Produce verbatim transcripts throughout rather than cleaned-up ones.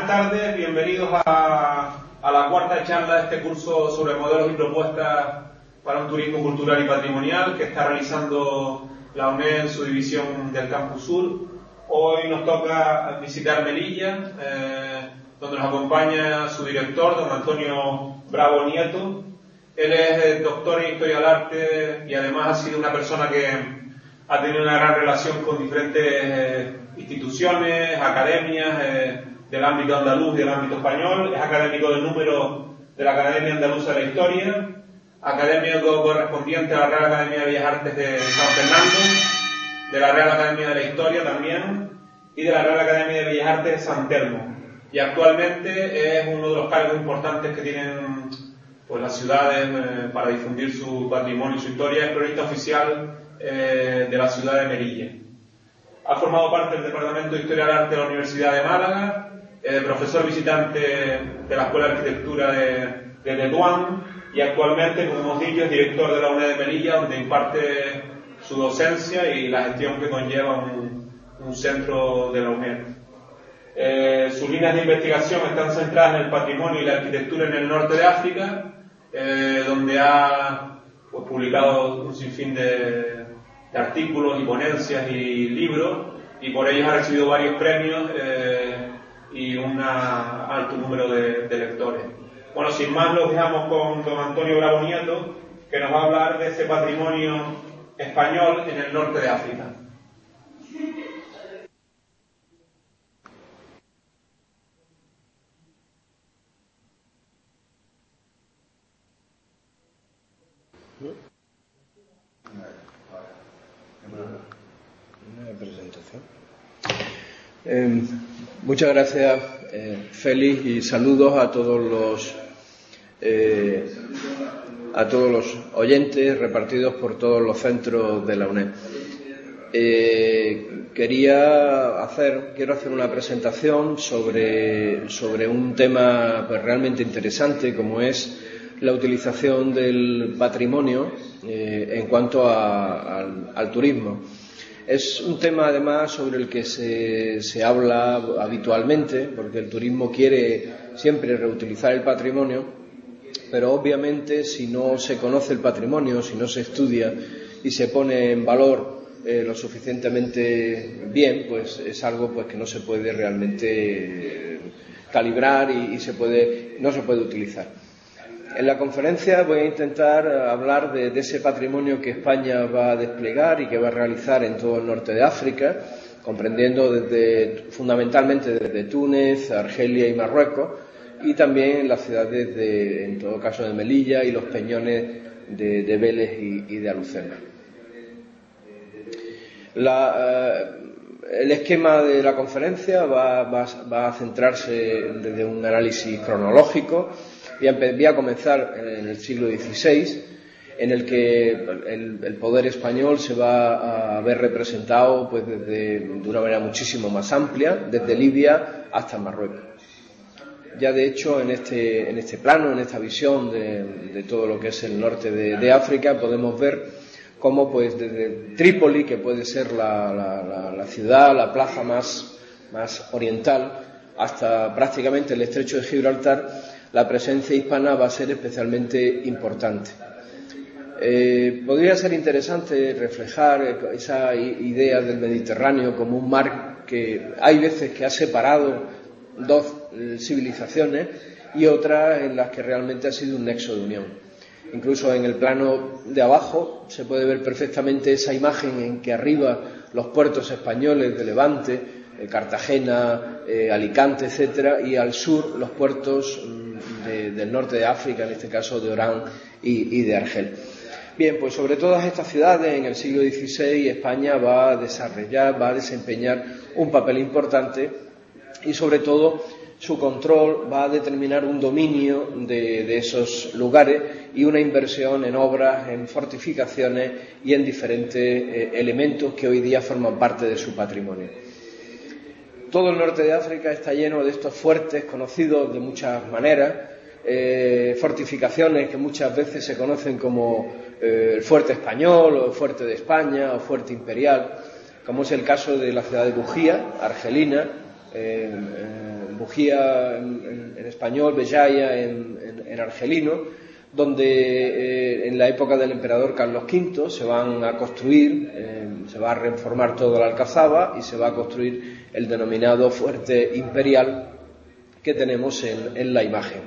tardes, bienvenidos a, a la cuarta charla de este curso sobre modelos y propuestas para un turismo cultural y patrimonial que está realizando la U N E D en su división del Campus Sur. Hoy nos toca visitar Melilla, eh, donde nos acompaña su director, don Antonio Bravo Nieto. Él es doctor en Historia del Arte y además ha sido una persona que ha tenido una gran relación con diferentes eh, instituciones, academias eh, del ámbito andaluz y del ámbito español. Es académico del número de la Academia Andaluza de la Historia, académico correspondiente a la Real Academia de Bellas Artes de San Fernando, de la Real Academia de la Historia también y de la Real Academia de Bellas Artes de San Telmo. Y actualmente es uno de los cargos importantes que tienen pues, las ciudades eh, para difundir su patrimonio y su historia. Es cronista oficial eh, de la ciudad de Melilla. Ha formado parte del Departamento de Historia del Arte de la Universidad de Málaga, eh, profesor visitante de la Escuela de Arquitectura de, de Tetuán y actualmente, como hemos dicho, es director de la U N E D de Melilla, donde imparte su docencia y la gestión que conlleva un, un centro de la U N E D. Eh, sus líneas de investigación están centradas en el patrimonio y la arquitectura en el norte de África, eh, donde ha pues, publicado un sinfín de, de artículos y ponencias y libros, y por ellos ha recibido varios premios eh, y un alto número de, de lectores. Bueno, sin más, los dejamos con don Antonio Bravo Nieto, que nos va a hablar de ese patrimonio español en el norte de África. Una presentación. Eh, muchas gracias, eh, Félix, y saludos a todos los eh, a todos los oyentes repartidos por todos los centros de la U N E D. Eh, quería hacer quiero hacer una presentación sobre sobre un tema pues, realmente interesante, como es la utilización del patrimonio eh, en cuanto a, al, al turismo. Es un tema además sobre el que se, se habla habitualmente, porque el turismo quiere siempre reutilizar el patrimonio, pero obviamente si no se conoce el patrimonio, si no se estudia y se pone en valor eh, lo suficientemente bien, pues es algo pues que no se puede realmente calibrar y, y se puede, no se puede utilizar. En la conferencia voy a intentar hablar de, de ese patrimonio que España va a desplegar y que va a realizar en todo el norte de África, comprendiendo desde, fundamentalmente desde Túnez, Argelia y Marruecos, y también las ciudades, de, en todo caso, de Melilla y los peñones de, de Vélez y, y de Alucena. La, eh, el esquema de la conferencia va, va, va a centrarse desde un análisis cronológico. Voy a comenzar en el siglo dieciséis, en el que el, el poder español se va a ver representado pues, desde, de una manera muchísimo más amplia, desde Libia hasta Marruecos. Ya de hecho, en este, en este plano, en esta visión de, de todo lo que es el norte de, de África, podemos ver cómo pues, desde Trípoli, que puede ser la, la, la, la ciudad, la plaza más, más oriental, hasta prácticamente el estrecho de Gibraltar, la presencia hispana va a ser especialmente importante. Eh, podría ser interesante reflejar esa idea del Mediterráneo como un mar que hay veces que ha separado dos civilizaciones y otras en las que realmente ha sido un nexo de unión. Incluso en el plano de abajo se puede ver perfectamente esa imagen en que arriba los puertos españoles de Levante, eh, Cartagena, eh, Alicante, etcétera, y al sur los puertos De, del norte de África, en este caso de Orán y, y de Argel. Bien, pues sobre todas estas ciudades en el siglo dieciséis España va a desarrollar, va a desempeñar un papel importante y sobre todo su control va a determinar un dominio de, de esos lugares y una inversión en obras, en fortificaciones y en diferentes eh, elementos que hoy día forman parte de su patrimonio. Todo el norte de África está lleno de estos fuertes conocidos de muchas maneras, eh, fortificaciones que muchas veces se conocen como eh, el fuerte español o el fuerte de España o fuerte imperial, como es el caso de la ciudad de Bujía, argelina, eh, eh, Bujía en, en, en español, Béjaïa en, en, en argelino, donde eh, en la época del emperador Carlos quinto se van a construir, eh, se va a reformar toda la alcazaba y se va a construir el denominado fuerte imperial que tenemos en, en la imagen.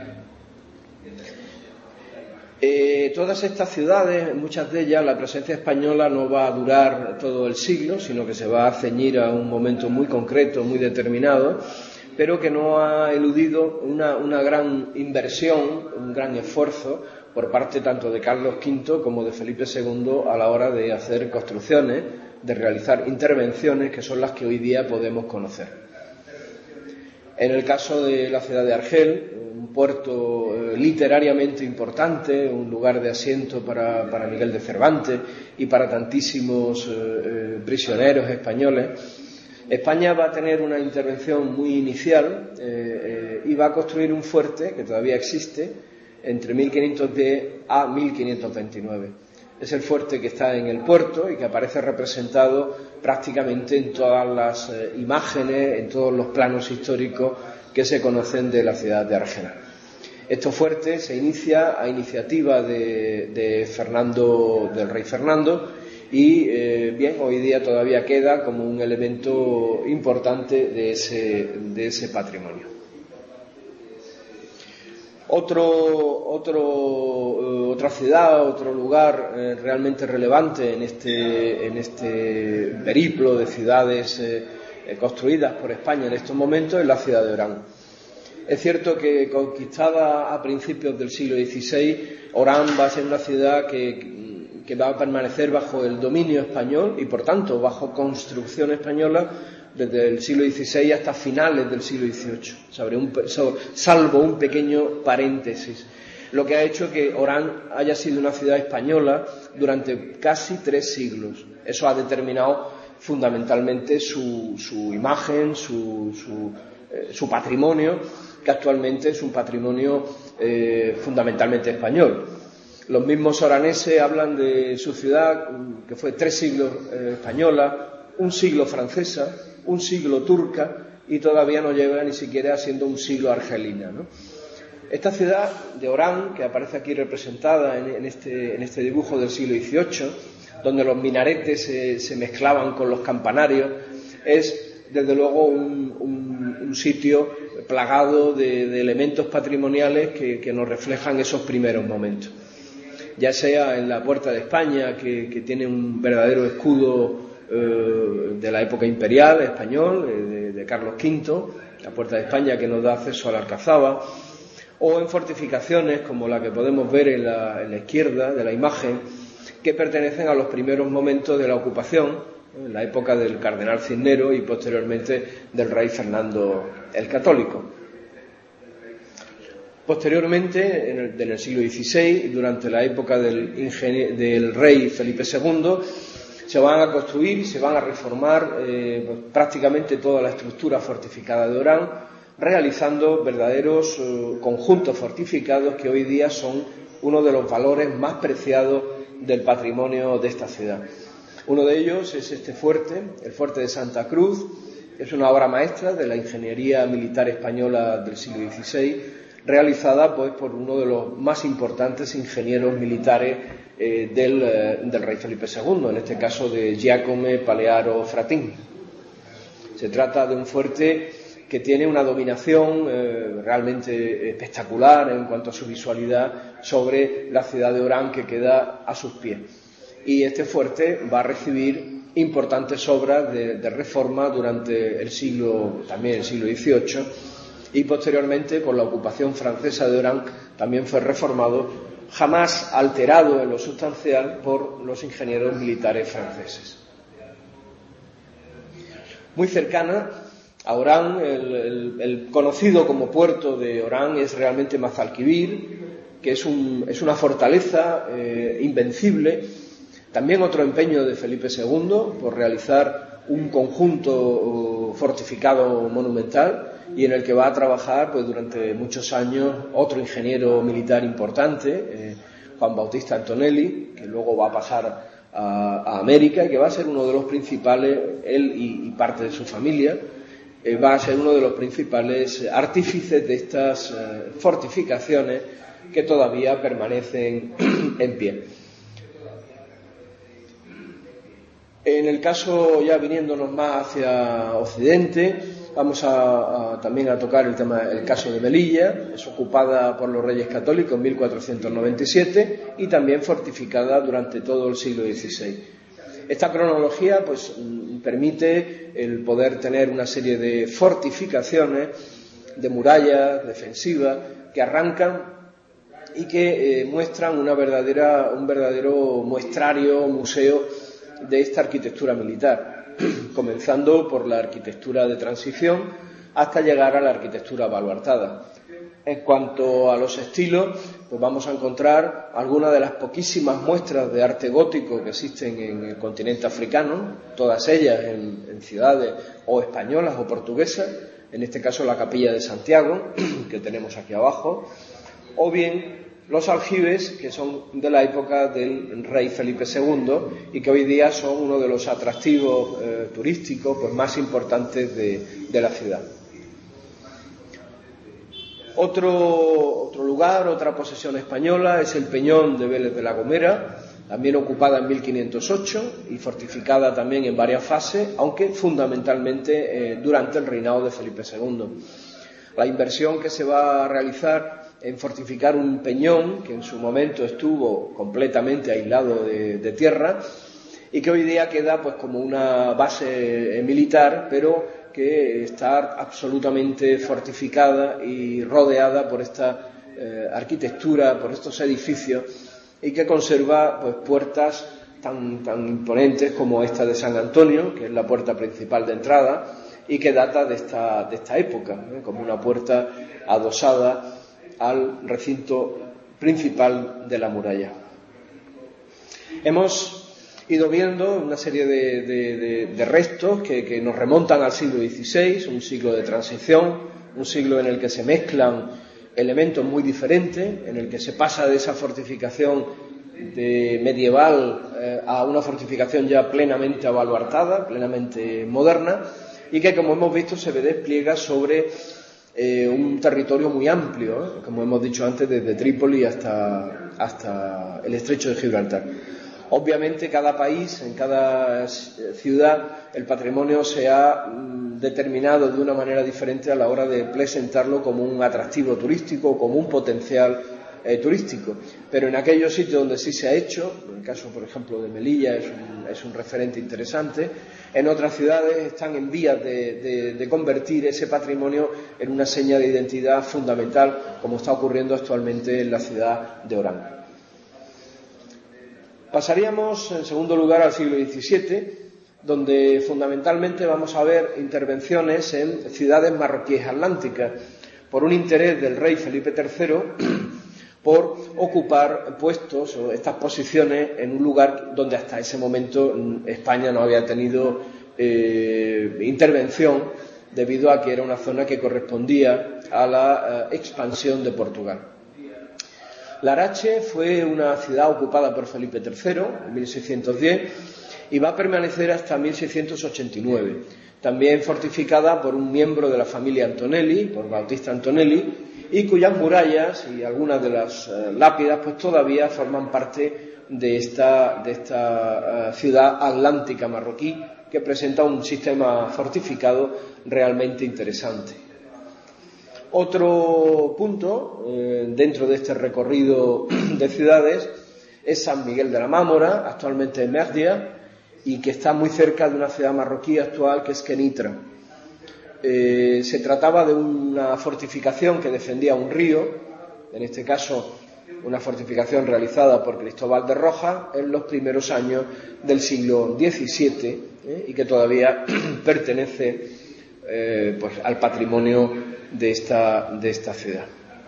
Eh, todas estas ciudades, muchas de ellas, la presencia española no va a durar todo el siglo, sino que se va a ceñir a un momento muy concreto, muy determinado, pero que no ha eludido una, una gran inversión, un gran esfuerzo por parte tanto de Carlos quinto como de Felipe segundo a la hora de hacer construcciones, de realizar intervenciones que son las que hoy día podemos conocer. En el caso de la ciudad de Argel, un puerto eh, literariamente importante, un lugar de asiento para, para Miguel de Cervantes y para tantísimos eh, eh, prisioneros españoles, España va a tener una intervención muy inicial eh, eh, y va a construir un fuerte que todavía existe entre mil quinientos diez a mil quinientos veintinueve. Es el fuerte que está en el puerto y que aparece representado prácticamente en todas las eh, imágenes, en todos los planos históricos que se conocen de la ciudad de Argel. Este fuerte se inicia a iniciativa de, de Fernando, del rey Fernando, y eh, bien, hoy día todavía queda como un elemento importante de ese, de ese patrimonio. Otro, otro, eh, otra ciudad, otro lugar eh, realmente relevante en este, en este periplo de ciudades eh, eh, construidas por España en estos momentos es la ciudad de Orán. Es cierto que conquistada a principios del siglo dieciséis, Orán va a ser una ciudad que que va a permanecer bajo el dominio español y, por tanto, bajo construcción española desde el siglo dieciséis hasta finales del siglo dieciocho, sobre un, salvo un pequeño paréntesis, lo que ha hecho que Orán haya sido una ciudad española durante casi tres siglos. Eso ha determinado fundamentalmente su, su imagen, su, su, eh, su patrimonio, que actualmente es un patrimonio eh, fundamentalmente español. Los mismos oraneses hablan de su ciudad, que fue tres siglos eh, española, un siglo francesa, un siglo turca y todavía no llega ni siquiera siendo un siglo argelina, ¿no? Esta ciudad de Orán, que aparece aquí representada en, en, este, en este dibujo del siglo dieciocho, donde los minaretes se, se mezclaban con los campanarios, es desde luego un, un, un sitio plagado de, de elementos patrimoniales que, que nos reflejan esos primeros momentos. Ya sea en la Puerta de España, que, que tiene un verdadero escudo eh, de la época imperial español, eh, de, de Carlos quinto, la Puerta de España que nos da acceso a la Alcazaba, o en fortificaciones como la que podemos ver en la, en la izquierda de la imagen, que pertenecen a los primeros momentos de la ocupación, en la época del cardenal Cisneros y posteriormente del rey Fernando el Católico. Posteriormente, en el, en el siglo dieciséis, durante la época del, ingenie- del rey Felipe segundo, se van a construir y se van a reformar eh, pues, prácticamente toda la estructura fortificada de Orán, realizando verdaderos eh, conjuntos fortificados que hoy día son uno de los valores más preciados del patrimonio de esta ciudad. Uno de ellos es este fuerte, el fuerte de Santa Cruz, que es una obra maestra de la ingeniería militar española del siglo dieciséis, realizada pues por uno de los más importantes ingenieros militares eh, del, eh, del rey Felipe segundo, en este caso de Giacomo Palearo Fratin. Se trata de un fuerte que tiene una dominación eh, realmente espectacular en cuanto a su visualidad sobre la ciudad de Orán, que queda a sus pies. Y este fuerte va a recibir importantes obras de, de reforma durante el siglo, también el siglo dieciocho, y posteriormente por la ocupación francesa de Orán también fue reformado, jamás alterado en lo sustancial por los ingenieros militares franceses. Muy cercana a Orán, el, el, el conocido como puerto de Orán es realmente Mazalquivir, que es, un, es una fortaleza eh, invencible. También otro empeño de Felipe segundo por realizar un conjunto fortificado monumental, y en el que va a trabajar pues durante muchos años otro ingeniero militar importante, eh, Juan Bautista Antonelli, que luego va a pasar a, a América y que va a ser uno de los principales, él y, y parte de su familia, eh, va a ser uno de los principales artífices de estas eh, fortificaciones que todavía permanecen en pie. En el caso, ya viniéndonos más hacia Occidente, vamos a, a, también a tocar el tema, el caso de Melilla. Es ocupada por los Reyes Católicos en mil cuatrocientos noventa y siete y también fortificada durante todo el siglo dieciséis. Esta cronología pues permite el poder tener una serie de fortificaciones, de murallas defensivas que arrancan y que eh, muestran una verdadera, un verdadero muestrario, museo de esta arquitectura militar, comenzando por la arquitectura de transición hasta llegar a la arquitectura baluartada. En cuanto a los estilos, pues vamos a encontrar algunas de las poquísimas muestras de arte gótico que existen en el continente africano, todas ellas en, en ciudades o españolas o portuguesas, en este caso la Capilla de Santiago, que tenemos aquí abajo, o bien los aljibes, que son de la época del rey Felipe segundo y que hoy día son uno de los atractivos eh, turísticos pues, más importantes de, de la ciudad. Otro, otro lugar, otra posesión española es el Peñón de Vélez de la Gomera, también ocupada en mil quinientos ocho y fortificada también en varias fases, aunque fundamentalmente eh, durante el reinado de Felipe segundo. La inversión que se va a realizar en fortificar un peñón que en su momento estuvo completamente aislado de, de tierra y que hoy día queda pues como una base militar, pero que está absolutamente fortificada y rodeada por esta eh, arquitectura, por estos edificios, y que conserva pues puertas tan, tan imponentes como esta de San Antonio, que es la puerta principal de entrada y que data de esta, de esta época, ¿eh? como una puerta adosada al recinto principal de la muralla. Hemos ido viendo una serie de, de, de, de restos que, que nos remontan al siglo dieciséis, un siglo de transición, un siglo en el que se mezclan elementos muy diferentes, en el que se pasa de esa fortificación de medieval eh, a una fortificación ya plenamente abaluartada, plenamente moderna, y que, como hemos visto, se despliega sobre Eh, un territorio muy amplio, ¿eh? como hemos dicho antes, desde Trípoli hasta, hasta el estrecho de Gibraltar. Obviamente, cada país, en cada ciudad, el patrimonio se ha mm, determinado de una manera diferente a la hora de presentarlo como un atractivo turístico, como un potencial eh, turístico. Pero en aquellos sitios donde sí se ha hecho, en el caso, por ejemplo, de Melilla, es un, es un referente interesante. En otras ciudades están en vías de, de, de convertir ese patrimonio en una seña de identidad fundamental, como está ocurriendo actualmente en la ciudad de Orán. Pasaríamos, en segundo lugar, al siglo diecisiete, donde fundamentalmente vamos a ver intervenciones en ciudades marroquíes atlánticas, por un interés del rey Felipe tercero por ocupar puestos o estas posiciones en un lugar donde hasta ese momento España no había tenido eh, intervención, debido a que era una zona que correspondía a la eh, expansión de Portugal. Larache fue una ciudad ocupada por Felipe tercero en mil seiscientos diez y va a permanecer hasta mil seiscientos ochenta y nueve, también fortificada por un miembro de la familia Antonelli, por Bautista Antonelli, y cuyas murallas y algunas de las uh, lápidas pues todavía forman parte de esta, de esta uh, ciudad atlántica marroquí, que presenta un sistema fortificado realmente interesante. Otro punto eh, dentro de este recorrido de ciudades es San Miguel de la Mámora, actualmente en Mérida, y que está muy cerca de una ciudad marroquí actual que es Kenitra. Eh, se trataba de una fortificación que defendía un río, en este caso una fortificación realizada por Cristóbal de Rojas en los primeros años del siglo diecisiete, eh, y que todavía pertenece eh, pues, al patrimonio de esta, de esta ciudad.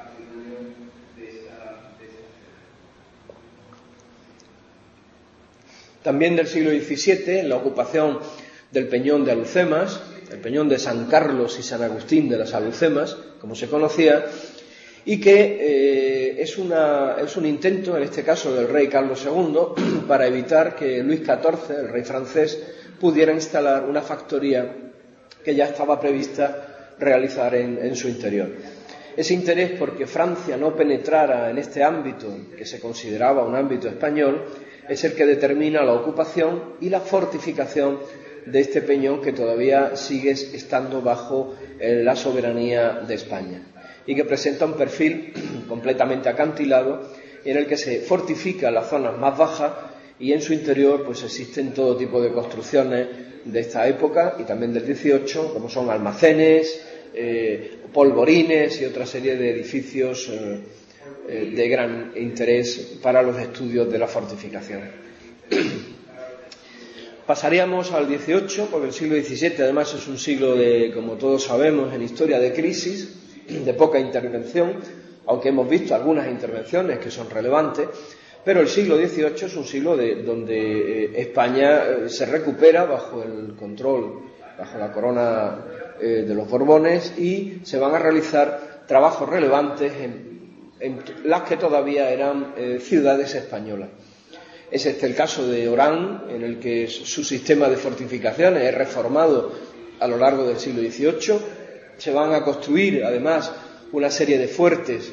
También del siglo diecisiete, en la ocupación del Peñón de Alucemas, el Peñón de San Carlos y San Agustín de las Alucemas, como se conocía, y que eh, es, una, es un intento, en este caso del rey Carlos segundo, para evitar que Luis catorce, el rey francés, pudiera instalar una factoría que ya estaba prevista realizar en, en su interior. Ese interés porque Francia no penetrara en este ámbito, que se consideraba un ámbito español, es el que determina la ocupación y la fortificación de este peñón que todavía sigue estando bajo eh, la soberanía de España y que presenta un perfil completamente acantilado en el que se fortifica las zonas más bajas y en su interior pues existen todo tipo de construcciones de esta época y también del dieciocho, como son almacenes, eh, polvorines y otra serie de edificios eh, eh, de gran interés para los estudios de la fortificación. Pasaríamos al dieciocho, porque el siglo diecisiete además es un siglo de, como todos sabemos, en historia de crisis, de poca intervención, aunque hemos visto algunas intervenciones que son relevantes, pero el siglo dieciocho es un siglo de, donde eh, España eh, se recupera bajo el control, bajo la corona eh, de los Borbones, y se van a realizar trabajos relevantes en, en las que todavía eran eh, ciudades españolas. Es este el caso de Orán, en el que su sistema de fortificaciones es reformado a lo largo del siglo dieciocho. Se van a construir, además, una serie de fuertes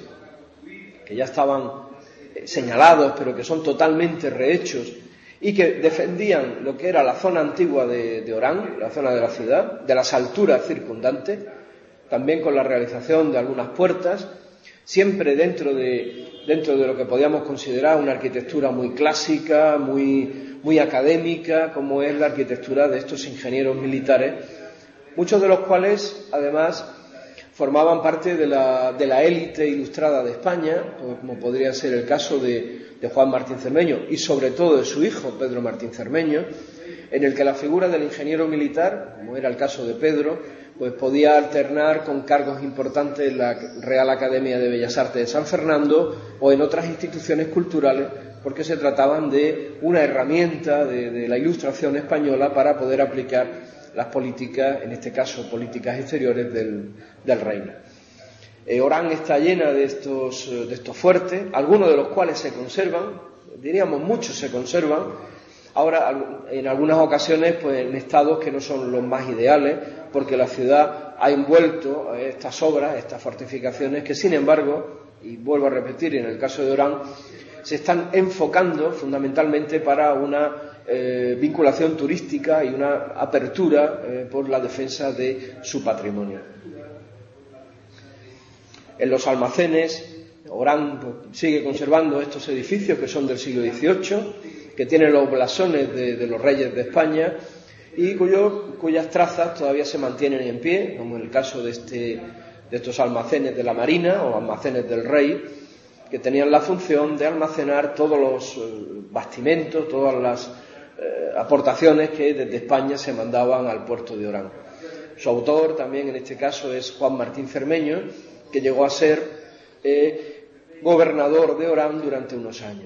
que ya estaban señalados, pero que son totalmente rehechos y que defendían lo que era la zona antigua de, de Orán, la zona de la ciudad, de las alturas circundantes, también con la realización de algunas puertas, siempre dentro de, dentro de lo que podíamos considerar una arquitectura muy clásica, muy, muy académica, como es la arquitectura de estos ingenieros militares, muchos de los cuales, además, formaban parte de la, de la élite ilustrada de España, como podría ser el caso de, de Juan Martín Cermeño y sobre todo de su hijo, Pedro Martín Cermeño, en el que la figura del ingeniero militar, como era el caso de Pedro, pues podía alternar con cargos importantes en la Real Academia de Bellas Artes de San Fernando o en otras instituciones culturales, porque se trataban de una herramienta de, de la Ilustración española para poder aplicar las políticas, en este caso políticas exteriores del, del reino. Eh, Orán está llena de estos, de estos fuertes, algunos de los cuales se conservan, diríamos muchos se conservan, ahora en algunas ocasiones pues en estados que no son los más ideales, porque la ciudad ha envuelto estas obras, estas fortificaciones, que sin embargo, y vuelvo a repetir, en el caso de Orán, se están enfocando fundamentalmente para una eh, vinculación turística y una apertura eh, por la defensa de su patrimonio. En los almacenes, Orán pues, sigue conservando estos edificios que son del siglo dieciocho, que tienen los blasones de, de los reyes de España y cuyo, cuyas trazas todavía se mantienen en pie, como en el caso de, este, de estos almacenes de la Marina o almacenes del Rey, que tenían la función de almacenar todos los eh, bastimentos, todas las eh, aportaciones que desde España se mandaban al puerto de Orán. Su autor también en este caso es Juan Martín Cermeño, que llegó a ser eh, gobernador de Orán durante unos años.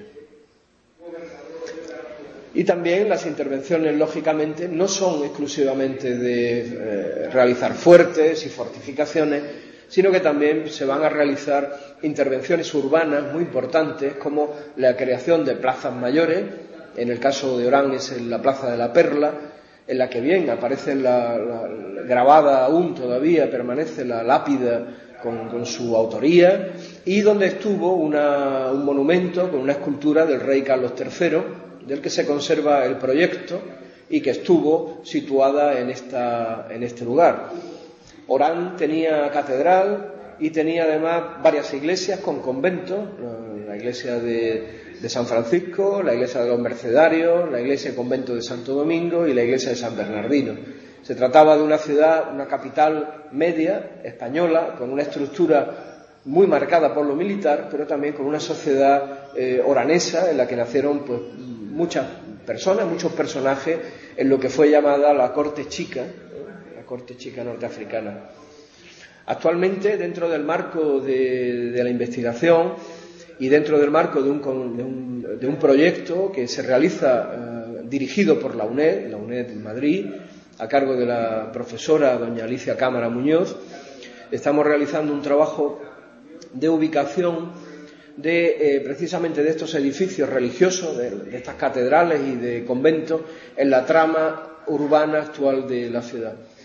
Y también las intervenciones, lógicamente, no son exclusivamente de eh, realizar fuertes y fortificaciones, sino que también se van a realizar intervenciones urbanas muy importantes, como la creación de plazas mayores. En el caso de Orán es en la Plaza de la Perla, en la que bien aparece la, la, la grabada aún todavía, permanece la lápida con, con su autoría, y donde estuvo una, un monumento con una escultura del rey Carlos tercero, del que se conserva el proyecto y que estuvo situada en, esta, en este lugar. Orán tenía catedral y tenía además varias iglesias con conventos, la iglesia de, de San Francisco, la iglesia de los Mercedarios, la iglesia y convento de Santo Domingo y la iglesia de San Bernardino. Se trataba de una ciudad, una capital media española, con una estructura muy marcada por lo militar, pero también con una sociedad eh, oranesa en la que nacieron pues, muchas personas, muchos personajes en lo que fue llamada la corte chica, la corte chica norteafricana. Actualmente, dentro del marco de, de la investigación y dentro del marco de un, de un, de un proyecto que se realiza eh, dirigido por la UNED, la UNED de Madrid, a cargo de la profesora doña Alicia Cámara Muñoz, estamos realizando un trabajo de ubicación de eh, precisamente de estos edificios religiosos, de, de estas catedrales y de conventos en la trama urbana actual de la ciudad.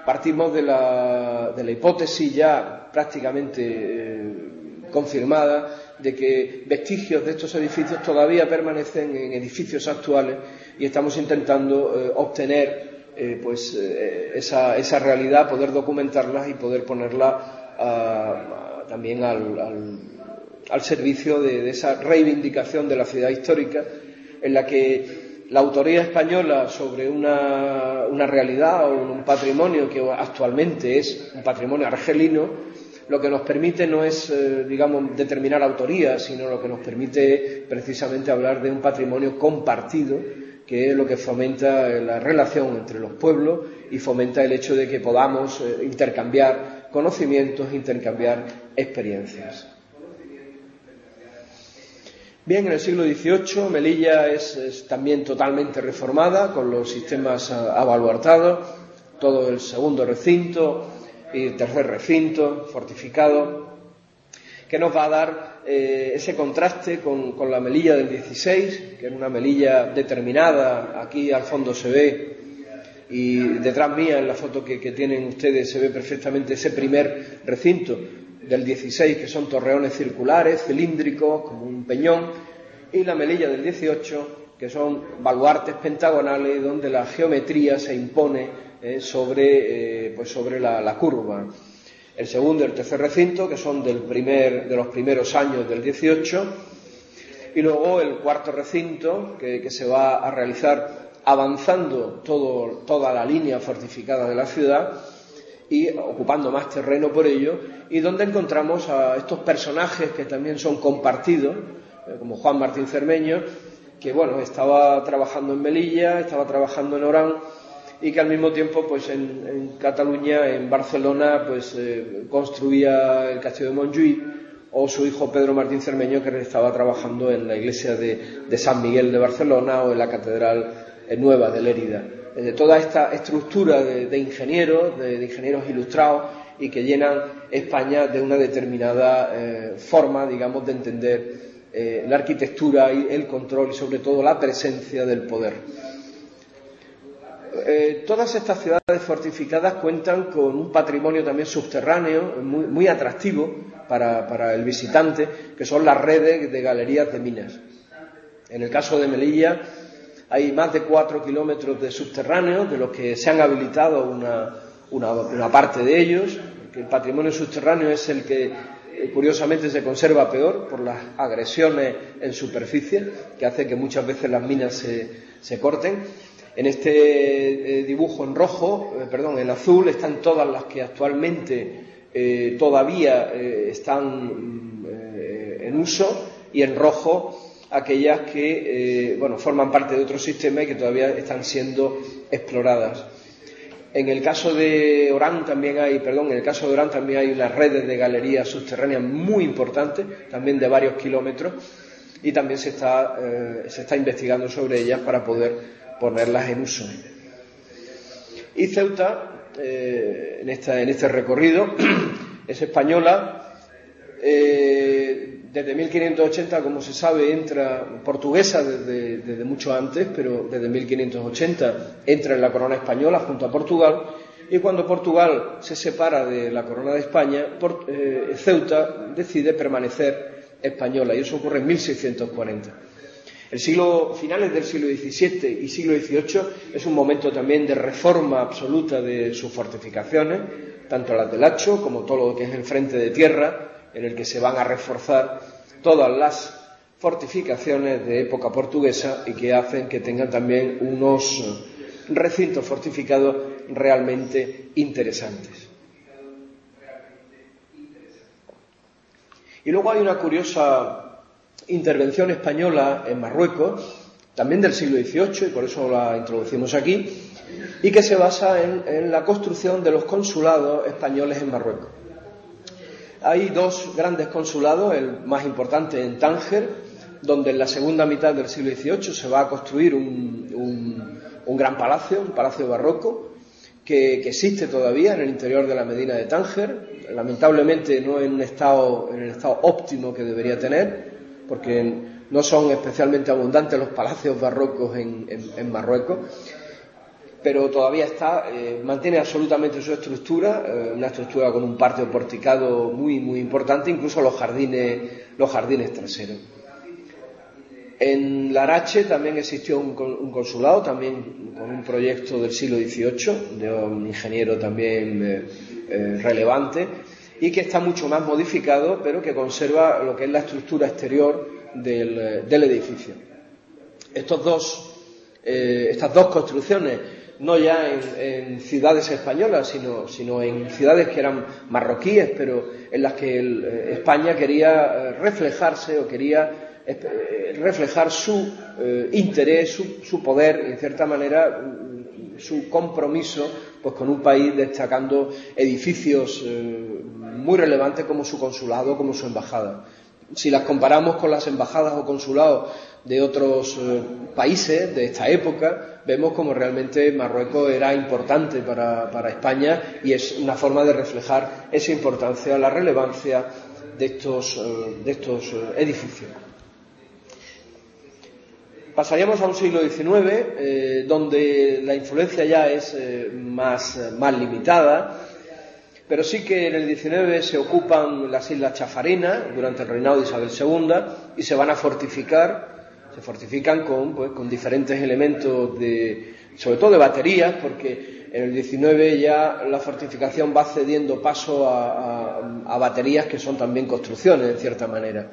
partimos de la, de la hipótesis ya prácticamente eh, confirmada de que vestigios de estos edificios todavía permanecen en edificios actuales y estamos intentando eh, obtener eh, pues eh, esa, esa realidad, poder documentarlas y poder ponerla a, a, también al, al, al servicio de, de esa reivindicación de la ciudad histórica, en la que la autoría española sobre una, una realidad o un patrimonio que actualmente es un patrimonio argelino, lo que nos permite no es, eh, digamos, determinar autoría, sino lo que nos permite precisamente hablar de un patrimonio compartido, que es lo que fomenta la relación entre los pueblos y fomenta el hecho de que podamos eh, intercambiar conocimientos, intercambiar experiencias. Bien, en el siglo dieciocho Melilla es, es también totalmente reformada, con los sistemas abaluartados, todo el segundo recinto y el tercer recinto fortificado, que nos va a dar eh, ese contraste con, con la Melilla del dieciséis, que era una Melilla determinada. Aquí al fondo se ve, y detrás mía en la foto que, que tienen ustedes se ve perfectamente ese primer recinto del dieciséis, que son torreones circulares, cilíndricos, como un peñón, y la Melilla del dieciocho, que son baluartes pentagonales donde la geometría se impone eh, sobre, eh, pues sobre la, la curva. El segundo y el tercer recinto, que son del primer, de los primeros años del dieciocho, y luego el cuarto recinto, que, que se va a realizar avanzando todo, toda la línea fortificada de la ciudad y ocupando más terreno por ello, y donde encontramos a estos personajes que también son compartidos, eh, como Juan Martín Cermeño, que bueno, estaba trabajando en Melilla, estaba trabajando en Orán, y que al mismo tiempo pues en, en Cataluña, en Barcelona, pues eh, construía el castillo de Montjuïc, o su hijo Pedro Martín Cermeño, que estaba trabajando en la iglesia de, de San Miguel de Barcelona o en la catedral nueva de Lérida. De toda esta estructura de, de ingenieros, de, de ingenieros ilustrados, y que llenan España de una determinada eh, forma, digamos, de entender eh, la arquitectura y el control y sobre todo la presencia del poder. Eh, todas estas ciudades fortificadas cuentan con un patrimonio también subterráneo muy, muy atractivo para, para el visitante, que son las redes de galerías de minas. En el caso de Melilla hay más de cuatro kilómetros de subterráneos, de los que se han habilitado una, una, una parte de ellos, que el patrimonio subterráneo es el que eh, curiosamente se conserva peor por las agresiones en superficie, que hace que muchas veces las minas se, se corten. En este eh, dibujo en rojo, eh, perdón, en azul, están todas las que actualmente eh, todavía eh, están eh, en uso, y en rojo aquellas que eh, bueno, forman parte de otro sistema y que todavía están siendo exploradas. En el caso de Orán también hay, perdón, en el caso de Orán también hay unas redes de galerías subterráneas muy importantes, también de varios kilómetros, y también se está, eh, se está investigando sobre ellas para poder ponerlas en uso. Y Ceuta, eh, en, esta, en este recorrido, es española. Eh, desde mil quinientos ochenta, como se sabe, entra portuguesa desde, desde mucho antes, pero desde mil quinientos ochenta entra en la corona española junto a Portugal, y cuando Portugal se separa de la corona de España, por, eh, Ceuta decide permanecer española, y eso ocurre en mil seiscientos cuarenta. El siglo, finales del siglo diecisiete y siglo dieciocho es un momento también de reforma absoluta de sus fortificaciones, tanto las del Hacho como todo lo que es el frente de tierra, en el que se van a reforzar todas las fortificaciones de época portuguesa y que hacen que tengan también unos recintos fortificados realmente interesantes. Y luego hay una curiosa intervención española en Marruecos, también del siglo dieciocho, y por eso la introducimos aquí, y que se basa en, en la construcción de los consulados españoles en Marruecos. Hay dos grandes consulados, el más importante en Tánger, donde en la segunda mitad del siglo dieciocho se va a construir un, un, un gran palacio, un palacio barroco, que, que existe todavía en el interior de la Medina de Tánger, lamentablemente no en un estado, en el estado óptimo que debería tener, porque no son especialmente abundantes los palacios barrocos en, en, en Marruecos. pero todavía está, eh, mantiene absolutamente su estructura, eh, una estructura con un patio porticado muy, muy importante, incluso los jardines, los jardines traseros. En Larache también existió un, un consulado, también con un proyecto del siglo dieciocho, de un ingeniero también eh, eh, relevante, y que está mucho más modificado, pero que conserva lo que es la estructura exterior del, del edificio. Estos dos, eh, estas dos construcciones, no ya en, en ciudades españolas, sino, sino en ciudades que eran marroquíes, pero en las que el, eh, España quería reflejarse o quería reflejar su eh, interés, su, su poder, en cierta manera, su compromiso pues con un país, destacando edificios eh, muy relevantes como su consulado, como su embajada. Si las comparamos con las embajadas o consulados de otros eh, países de esta época, vemos como realmente Marruecos era importante para, para España, y es una forma de reflejar esa importancia, la relevancia de estos, eh, de estos eh, edificios. Pasaríamos a un siglo diecinueve, eh, donde la influencia ya es eh, más, más limitada, pero sí que en el diecinueve se ocupan las Islas Chafarinas durante el reinado de Isabel segunda y se van a fortificar, se fortifican con, pues, con diferentes elementos, de, sobre todo de baterías, porque en el diecinueve ya la fortificación va cediendo paso a, a, a baterías que son también construcciones, en cierta manera.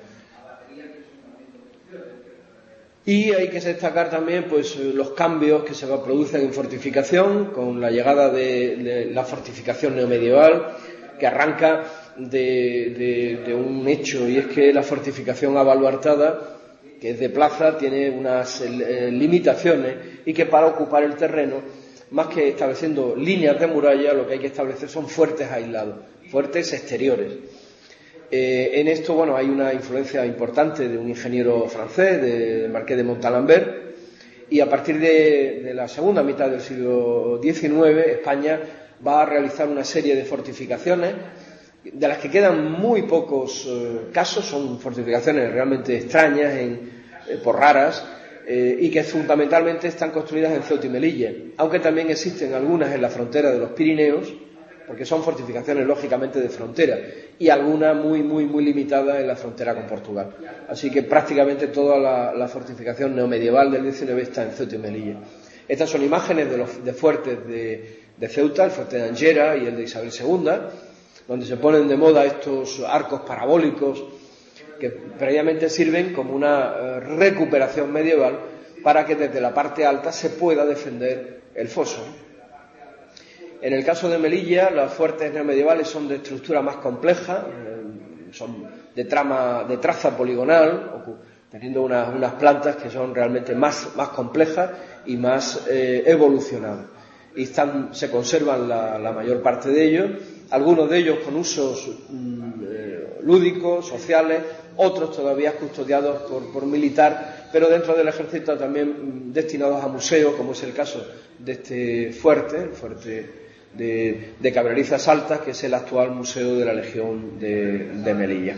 Y hay que destacar también pues los cambios que se producen en fortificación con la llegada de, de la fortificación neomedieval, que arranca de, de, de un hecho, y es que la fortificación abaluartada, que es de plaza, tiene unas eh, limitaciones, y que para ocupar el terreno, más que estableciendo líneas de muralla, lo que hay que establecer son fuertes aislados, fuertes exteriores. Eh, en esto, bueno, hay una influencia importante de un ingeniero francés, de, de Marqués de Montalembert, y a partir de, de la segunda mitad del siglo diecinueve, España va a realizar una serie de fortificaciones, de las que quedan muy pocos eh, casos, son fortificaciones realmente extrañas, en, eh, por raras, eh, y que fundamentalmente están construidas en Ceuta y Melilla, aunque también existen algunas en la frontera de los Pirineos, porque son fortificaciones lógicamente de frontera, y algunas muy muy muy limitadas en la frontera con Portugal. Así que prácticamente toda la, la fortificación neomedieval del diecinueve está en Ceuta y Melilla. Estas son imágenes de los de fuertes de, de Ceuta, el fuerte de Angera y el de Isabel segunda, donde se ponen de moda estos arcos parabólicos que previamente sirven como una recuperación medieval para que desde la parte alta se pueda defender el foso. En el caso de Melilla, los fuertes neomedievales son de estructura más compleja, son de trama, de traza poligonal, teniendo unas, unas plantas que son realmente más, más complejas y más eh, evolucionadas. Y están, se conservan la, la mayor parte de ellos, algunos de ellos con usos mm, eh, lúdicos, sociales, otros todavía custodiados por, por militar, pero dentro del ejército también mm, destinados a museos, como es el caso de este fuerte, el fuerte de, de Cabrerizas Altas, que es el actual Museo de la Legión de, de Melilla.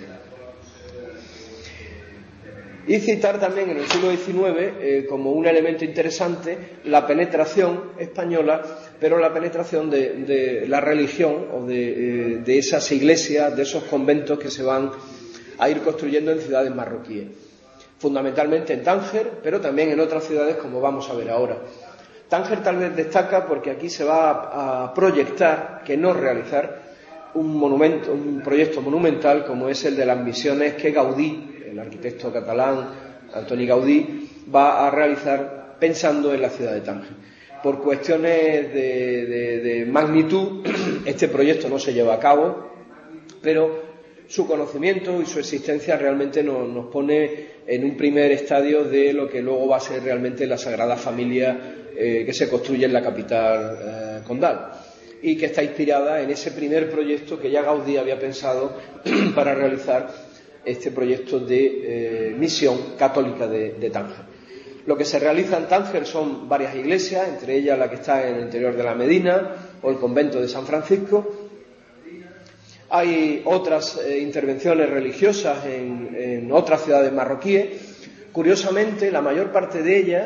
Y citar también en el siglo diecinueve, eh, como un elemento interesante, la penetración española, pero la penetración de, de la religión o de, eh, de esas iglesias, de esos conventos que se van a ir construyendo en ciudades marroquíes. Fundamentalmente en Tánger, pero también en otras ciudades, como vamos a ver ahora. Tánger tal vez destaca porque aquí se va a, a proyectar, que no realizar, un monumento, un proyecto monumental como es el de las misiones que Gaudí, el arquitecto catalán Antoni Gaudí, va a realizar pensando en la ciudad de Tánger. Por cuestiones de, de, de magnitud, este proyecto no se lleva a cabo, pero su conocimiento y su existencia realmente nos, nos pone en un primer estadio de lo que luego va a ser realmente la Sagrada Familia eh, que se construye en la capital eh, condal, y que está inspirada en ese primer proyecto que ya Gaudí había pensado para realizar este proyecto de eh, misión católica de, de Tánger. Lo que se realiza en Tánger son varias iglesias, entre ellas la que está en el interior de la Medina o el convento de San Francisco. Hay otras eh, intervenciones religiosas en, en otras ciudades marroquíes. Curiosamente, la mayor parte de ellas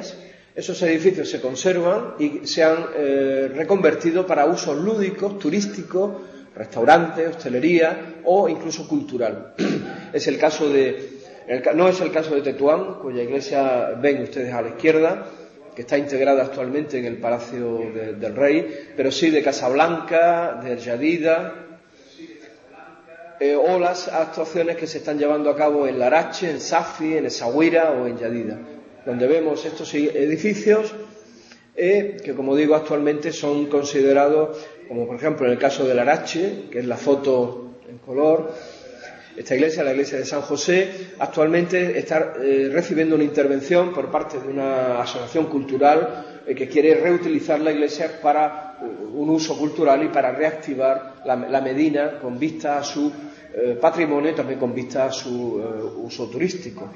Esos edificios se conservan y se han eh, reconvertido para usos lúdicos, turísticos, restaurantes, hostelería o incluso cultural. Es el caso de, el, no es el caso de Tetuán, cuya iglesia ven ustedes a la izquierda, que está integrada actualmente en el Palacio de, del Rey, pero sí de Casablanca, de El Jadida, eh, o las actuaciones que se están llevando a cabo en Larache, en Safi, en Essaouira o en Jadida, donde vemos estos edificios eh, que, como digo, actualmente son considerados, como por ejemplo en el caso de Larache, que es la foto en color. Esta iglesia, la iglesia de San José, actualmente está eh, recibiendo una intervención por parte de una asociación cultural eh, que quiere reutilizar la iglesia para uh, un uso cultural y para reactivar la, la Medina con vista a su eh, patrimonio y también con vista a su uh, uso turístico.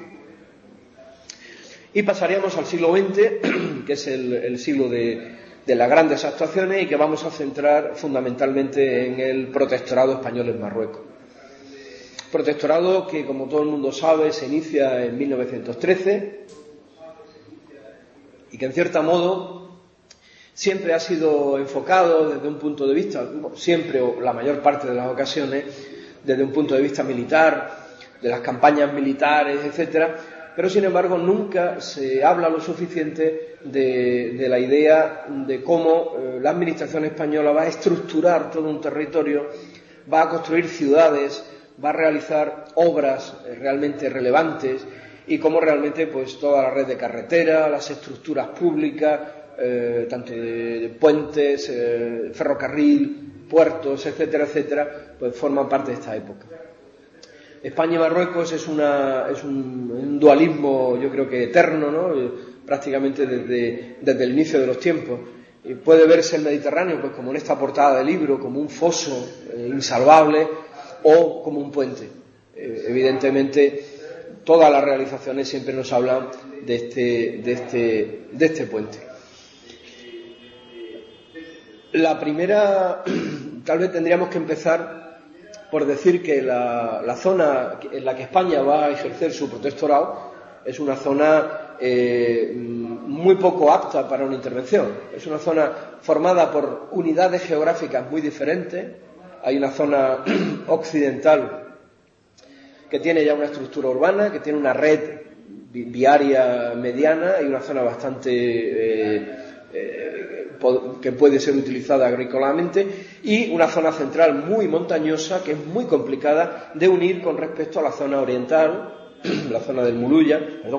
Y pasaríamos al siglo veinte, que es el, el siglo de, de las grandes actuaciones y que vamos a centrar fundamentalmente en el protectorado español en Marruecos. Protectorado que, como todo el mundo sabe, se inicia en mil novecientos trece y que, en cierto modo, siempre ha sido enfocado desde un punto de vista, siempre o la mayor parte de las ocasiones, desde un punto de vista militar, de las campañas militares, etcétera, pero, sin embargo, nunca se habla lo suficiente de, de la idea de cómo eh, la administración española va a estructurar todo un territorio, va a construir ciudades, va a realizar obras realmente relevantes y cómo realmente pues toda la red de carretera, las estructuras públicas, eh, tanto de, de puentes, eh, ferrocarril, puertos, etcétera, etcétera, pues forman parte de esta época. España y Marruecos es, una, es un, un dualismo, yo creo que eterno, ¿no? Prácticamente desde, desde el inicio de los tiempos. Y puede verse el Mediterráneo pues como en esta portada del libro, como un foso eh, insalvable, o como un puente. Eh, evidentemente, todas las realizaciones siempre nos hablan de este, de este, de este puente. La primera, tal vez tendríamos que empezar por decir que la, la zona en la que España va a ejercer su protectorado es una zona eh, muy poco apta para una intervención. Es una zona formada por unidades geográficas muy diferentes. Hay una zona occidental que tiene ya una estructura urbana, que tiene una red viaria mediana y una zona bastante eh, eh, que puede ser utilizada agrícolamente, y una zona central muy montañosa que es muy complicada de unir con respecto a la zona oriental, la zona del Muluya, perdón,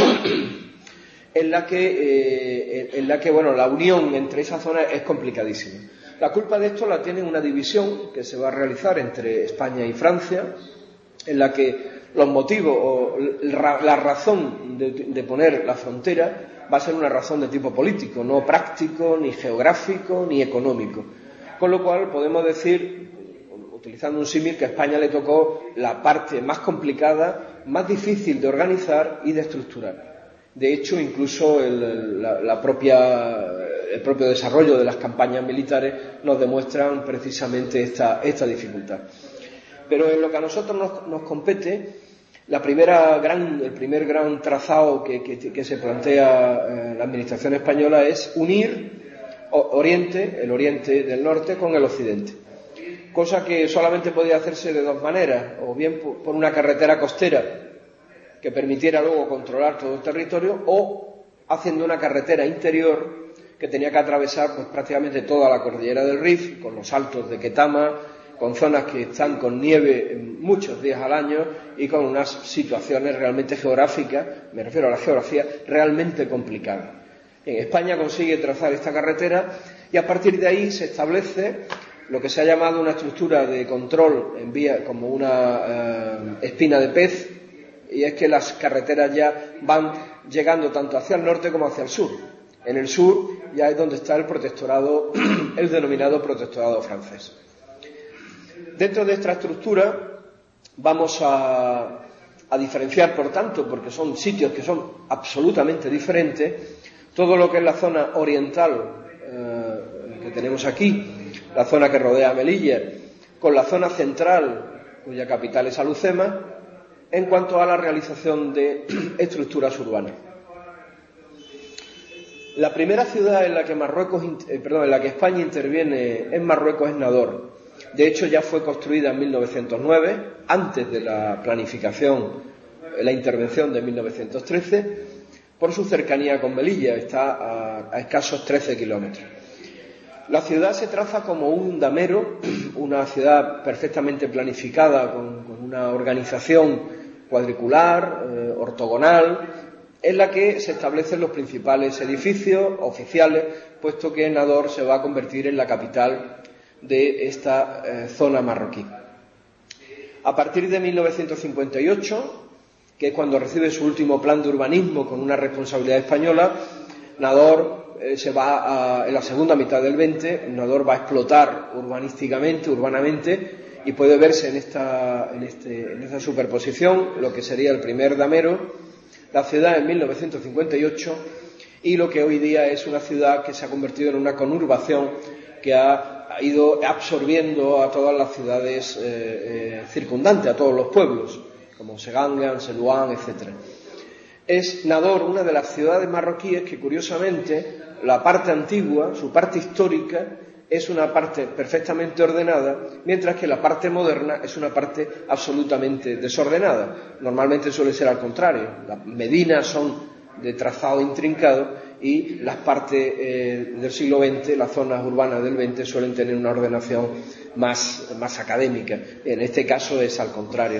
en la que, eh, en la que bueno, la unión entre esa zona es complicadísima. La culpa de esto la tiene una división que se va a realizar entre España y Francia, en la que los motivos o la razón de, de poner la frontera va a ser una razón de tipo político, no práctico, ni geográfico, ni económico. Con lo cual podemos decir, utilizando un símil, que a España le tocó la parte más complicada, más difícil de organizar y de estructurar. De hecho, incluso el, la, la propia, el propio desarrollo de las campañas militares nos demuestran precisamente esta, esta dificultad. Pero en lo que a nosotros nos, nos compete, la primera gran, el primer gran trazado que, que, que se plantea eh, la administración española es unir Oriente, el Oriente del Norte, con el Occidente. Cosa que solamente podía hacerse de dos maneras, o bien por, por una carretera costera que permitiera luego controlar todo el territorio, o haciendo una carretera interior que tenía que atravesar pues prácticamente toda la cordillera del Rif, con los altos de Ketama, con zonas que están con nieve muchos días al año y con unas situaciones realmente geográficas, me refiero a la geografía, realmente complicadas. En España consigue trazar esta carretera y a partir de ahí se establece lo que se ha llamado una estructura de control en vía como una eh, espina de pez, y es que las carreteras ya van llegando tanto hacia el norte como hacia el sur. En el sur ya es donde está el protectorado, el denominado protectorado francés. Dentro de esta estructura vamos a, a diferenciar, por tanto, porque son sitios que son absolutamente diferentes, todo lo que es la zona oriental eh, que tenemos aquí, la zona que rodea a Melilla, con la zona central, cuya capital es Alucema, en cuanto a la realización de estructuras urbanas. La primera ciudad en la que Marruecos, eh, perdón, en la que España interviene en Marruecos es Nador. De hecho, ya fue construida en mil novecientos nueve, antes de la planificación, la intervención de mil novecientos trece, por su cercanía con Melilla, está a, a escasos trece kilómetros. La ciudad se traza como un damero, una ciudad perfectamente planificada, con, con una organización cuadricular, eh, ortogonal, en la que se establecen los principales edificios oficiales, puesto que Nador se va a convertir en la capital de esta eh, zona marroquí. A partir de mil novecientos cincuenta y ocho, que es cuando recibe su último plan de urbanismo con una responsabilidad española, Nador eh, se va a, en la segunda mitad del veinte, Nador va a explotar urbanísticamente, urbanamente, y puede verse en esta, en, este, en esta superposición lo que sería el primer damero, la ciudad en mil novecientos cincuenta y ocho, y lo que hoy día es una ciudad que se ha convertido en una conurbación que ha, ha ido absorbiendo a todas las ciudades eh, eh, circundantes, a todos los pueblos, como Segangan, Seluán, etcétera. Es Nador una de las ciudades marroquíes que, curiosamente, la parte antigua, su parte histórica, es una parte perfectamente ordenada, mientras que la parte moderna es una parte absolutamente desordenada. Normalmente suele ser al contrario. Las medinas son de trazado intrincado y las partes eh, del siglo veinte, las zonas urbanas del veinte, suelen tener una ordenación más, más académica. En este caso es al contrario.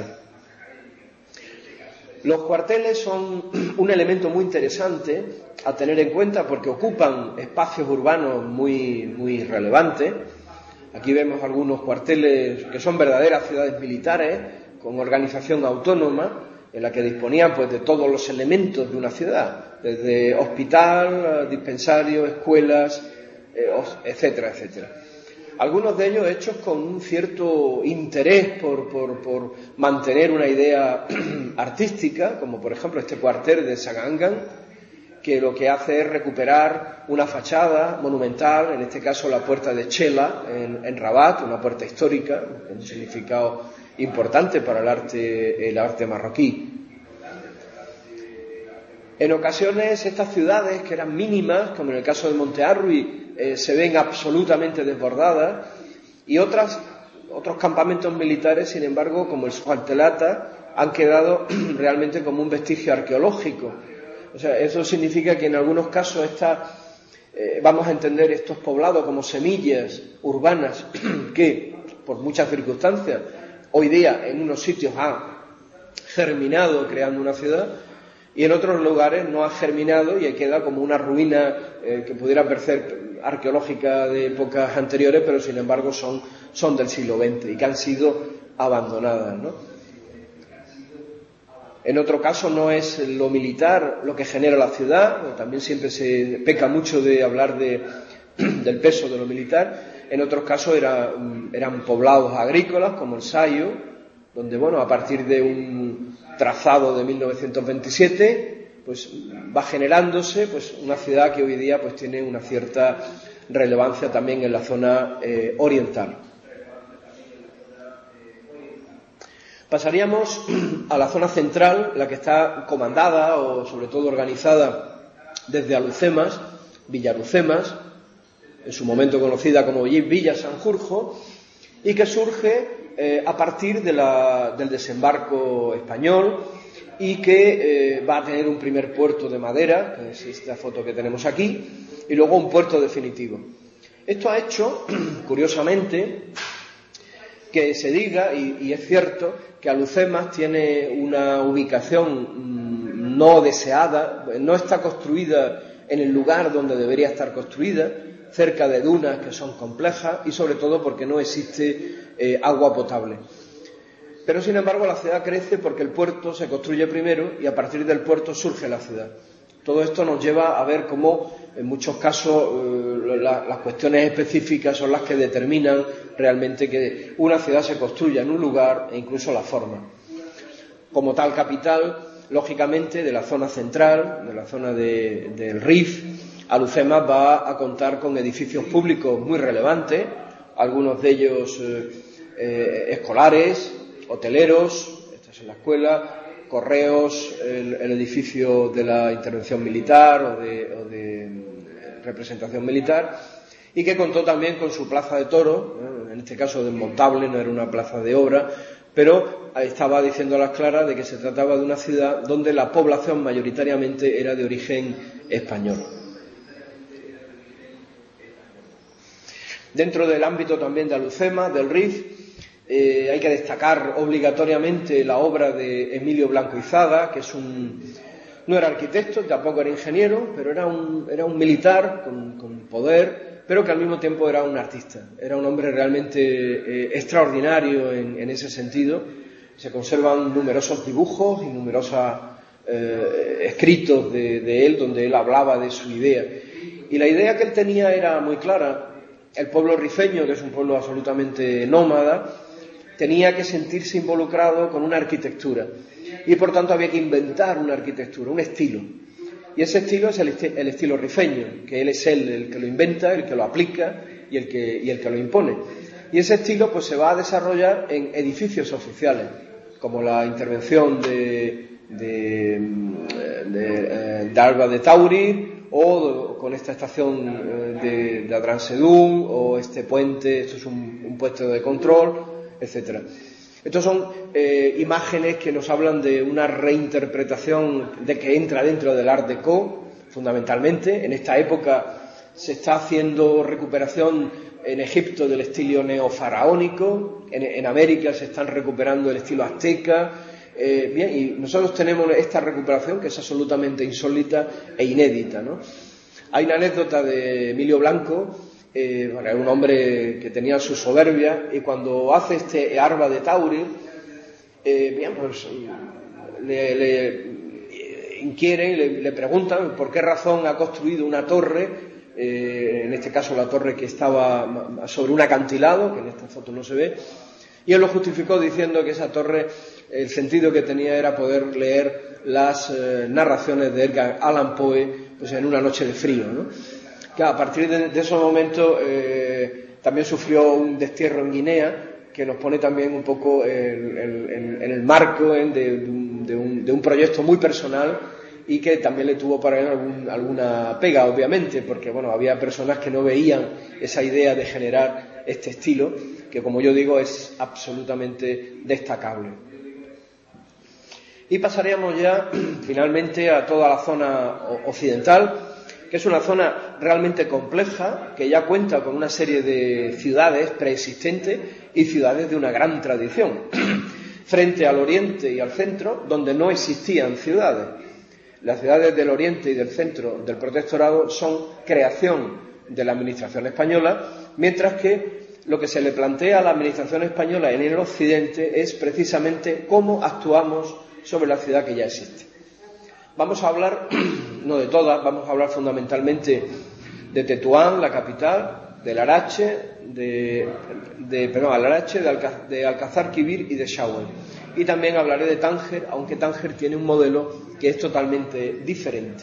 Los cuarteles son un elemento muy interesante a tener en cuenta porque ocupan espacios urbanos muy, muy relevantes. Aquí vemos algunos cuarteles que son verdaderas ciudades militares con organización autónoma en la que disponían pues de todos los elementos de una ciudad, desde hospital, dispensario, escuelas, eh, etcétera, etcétera. Algunos de ellos hechos con un cierto interés por, por, por mantener una idea artística, como por ejemplo este cuartel de Segangan, que lo que hace es recuperar una fachada monumental, en este caso la puerta de Chela en, en Rabat, una puerta histórica, con un significado importante para el arte, el arte marroquí. En ocasiones estas ciudades, que eran mínimas, como en el caso de Monte Arruy, eh, se ven absolutamente desbordadas, y otras, otros campamentos militares, sin embargo, como el Sujaltelata, han quedado realmente como un vestigio arqueológico. O sea, eso significa que en algunos casos esta, eh, vamos a entender estos poblados como semillas urbanas que, por muchas circunstancias, hoy día en unos sitios han germinado creando una ciudad, y en otros lugares no ha germinado y queda como una ruina eh, que pudiera parecer arqueológica de épocas anteriores, pero sin embargo son, son del siglo veinte y que han sido abandonadas, ¿no? En otro caso no es lo militar lo que genera la ciudad, también siempre se peca mucho de hablar de, del peso de lo militar. En otros casos era, eran poblados agrícolas como el Sayo, donde bueno, a partir de un trazado de mil novecientos veintisiete pues va generándose pues una ciudad que hoy día pues tiene una cierta relevancia también en la zona eh, oriental. Pasaríamos a la zona central, la que está comandada o sobre todo organizada desde Alucemas, Villa Alucemas, en su momento conocida como Villa Sanjurjo, y que surge eh, a partir de la, del desembarco español y que eh, va a tener un primer puerto de madera, que es esta foto que tenemos aquí, y luego un puerto definitivo. Esto ha hecho, curiosamente, que se diga, y, y es cierto, que Alucemas tiene una ubicación mmm, no deseada, no está construida en el lugar donde debería estar construida, cerca de dunas que son complejas y sobre todo porque no existe eh, agua potable. Pero sin embargo la ciudad crece porque el puerto se construye primero y a partir del puerto surge la ciudad. Todo esto nos lleva a ver cómo en muchos casos eh, la, las cuestiones específicas son las que determinan realmente que una ciudad se construya en un lugar e incluso la forma. Como tal capital, lógicamente, de la zona central, de la zona de, del Rif, Alucemas va a contar con edificios públicos muy relevantes, algunos de ellos eh, eh, escolares, hoteleros, esta es la escuela, correos, el, el edificio de la intervención militar o de, o de representación militar, y que contó también con su plaza de toros, ¿eh? En este caso desmontable, no era una plaza de obra, pero estaba diciendo a las claras de que se trataba de una ciudad donde la población mayoritariamente era de origen español. Dentro del ámbito también de Alucema, del R I F, eh, hay que destacar obligatoriamente la obra de Emilio Blanco Izada, que es un, no era arquitecto, tampoco era ingeniero, pero era un, era un militar con, con poder, pero que al mismo tiempo era un artista. Era un hombre realmente eh, extraordinario en, en ese sentido. Se conservan numerosos dibujos y numerosos eh, escritos de, de él, donde él hablaba de su idea. Y la idea que él tenía era muy clara. El pueblo rifeño, que es un pueblo absolutamente nómada, tenía que sentirse involucrado con una arquitectura. Y por tanto había que inventar una arquitectura, un estilo. Y ese estilo es el, esti- el estilo rifeño, que él es él el que lo inventa, el que lo aplica y el que, y el que lo impone. Y ese estilo pues se va a desarrollar en edificios oficiales, como la intervención de, de, de, de Alba de Tauri, o con esta estación de, de Adransedún, o este puente, esto es un, un puesto de control, etcétera. Estos son eh, imágenes que nos hablan de una reinterpretación de que entra dentro del Art Deco, fundamentalmente. En esta época se está haciendo recuperación en Egipto del estilo neofaraónico, en, en América se están recuperando el estilo azteca. Eh, bien, y nosotros tenemos esta recuperación que es absolutamente insólita e inédita, ¿no? Hay una anécdota de Emilio Blanco. Eh, bueno, era un hombre que tenía su soberbia, y cuando hace este Arba de Tauri, eh, bien, pues le, le inquieren, le, le preguntan por qué razón ha construido una torre, eh, en este caso la torre que estaba sobre un acantilado, que en esta foto no se ve, y él lo justificó diciendo que esa torre, el sentido que tenía era poder leer las eh, narraciones de Edgar Allan Poe pues en una noche de frío, ¿no? Que a partir de, de esos momentos eh, también sufrió un destierro en Guinea, que nos pone también un poco en, en, en el marco en de, de, un, de, un, de un proyecto muy personal, y que también le tuvo para él algún, alguna pega, obviamente, porque bueno, había personas que no veían esa idea de generar este estilo, que como yo digo es absolutamente destacable. Y pasaríamos ya finalmente a toda la zona occidental, que es una zona realmente compleja, que ya cuenta con una serie de ciudades preexistentes y ciudades de una gran tradición, frente al oriente y al centro, donde no existían ciudades. Las ciudades del oriente y del centro del protectorado son creación de la administración española, mientras que lo que se le plantea a la administración española en el occidente es precisamente cómo actuamos sobre la ciudad que ya existe. Vamos a hablar, no de todas, vamos a hablar fundamentalmente de Tetuán, la capital, de Larache, de, de, perdón, Larache, de, Alca, de Alcázar Quibir y de Xahuel. Y también hablaré de Tánger, aunque Tánger tiene un modelo que es totalmente diferente.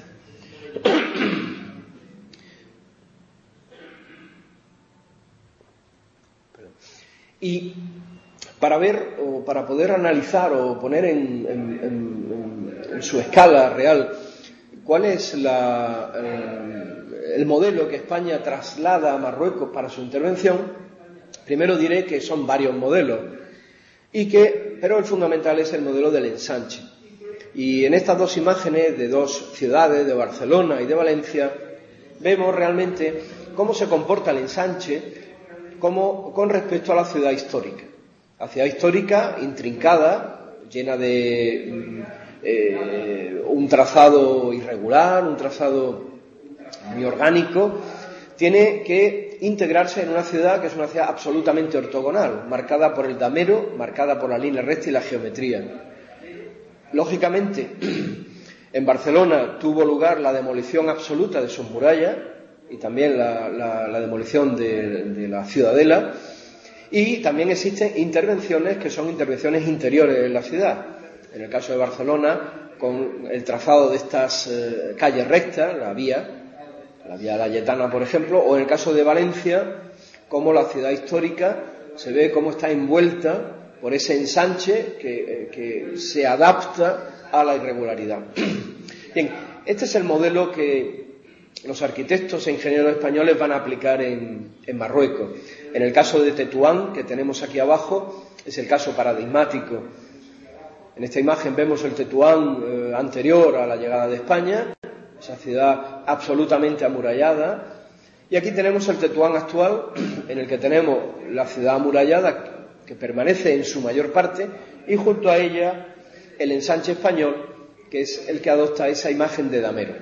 Y para ver, o para poder analizar o poner en, en, en, en su escala real cuál es la, eh, el modelo que España traslada a Marruecos para su intervención, primero diré que son varios modelos, y que, pero el fundamental es el modelo del ensanche. Y en estas dos imágenes de dos ciudades, de Barcelona y de Valencia, vemos realmente cómo se comporta el ensanche como, con respecto a la ciudad histórica. La ciudad histórica intrincada, llena de eh, un trazado irregular, un trazado muy orgánico, tiene que integrarse en una ciudad que es una ciudad absolutamente ortogonal, marcada por el damero, marcada por la línea recta y la geometría. Lógicamente, en Barcelona tuvo lugar la demolición absoluta de sus murallas y también la, la, la demolición de, de la ciudadela, y también existen intervenciones que son intervenciones interiores en la ciudad. En el caso de Barcelona, con el trazado de estas eh, calles rectas, la vía, la vía Layetana, por ejemplo, o en el caso de Valencia, como la ciudad histórica se ve cómo está envuelta por ese ensanche que, que se adapta a la irregularidad. Bien, este es el modelo que los arquitectos e ingenieros españoles van a aplicar en, en Marruecos. En el caso de Tetuán, que tenemos aquí abajo, es el caso paradigmático. En esta imagen vemos el Tetuán eh, anterior a la llegada de España, esa ciudad absolutamente amurallada, y aquí tenemos el Tetuán actual, en el que tenemos la ciudad amurallada, que permanece en su mayor parte, y junto a ella el ensanche español, que es el que adopta esa imagen de damero.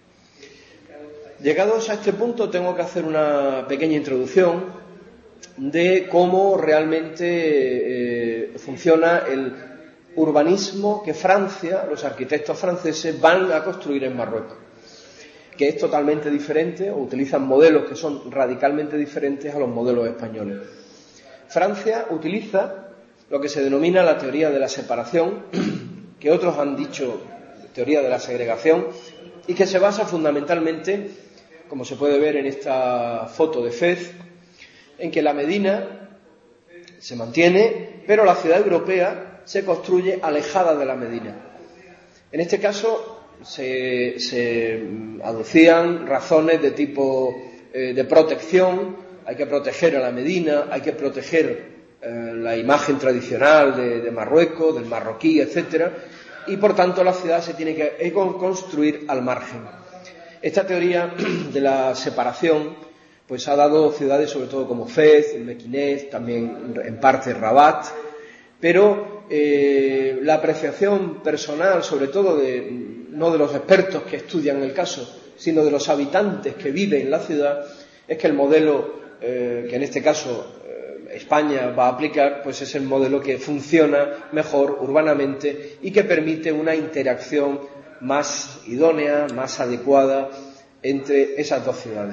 Llegados a este punto, tengo que hacer una pequeña introducción de cómo realmente eh, funciona el urbanismo que Francia, los arquitectos franceses, van a construir en Marruecos, que es totalmente diferente, o utilizan modelos que son radicalmente diferentes a los modelos españoles. Francia utiliza lo que se denomina la teoría de la separación, que otros han dicho teoría de la segregación, y que se basa fundamentalmente, como se puede ver en esta foto de Fez, en que la Medina se mantiene, pero la ciudad europea se construye alejada de la Medina. En este caso se, se aducían razones de tipo eh, de protección. Hay que proteger a la Medina, hay que proteger eh, la imagen tradicional de, de Marruecos, del marroquí, etcétera, y por tanto la ciudad se tiene que construir al margen. Esta teoría de la separación pues ha dado ciudades sobre todo como Fez, Mequinez, también en parte Rabat, pero eh, la apreciación personal, sobre todo de, no de los expertos que estudian el caso, sino de los habitantes que viven en la ciudad, es que el modelo eh, que en este caso eh, España va a aplicar, pues es el modelo que funciona mejor urbanamente y que permite una interacción más idónea, más adecuada entre esas dos ciudades.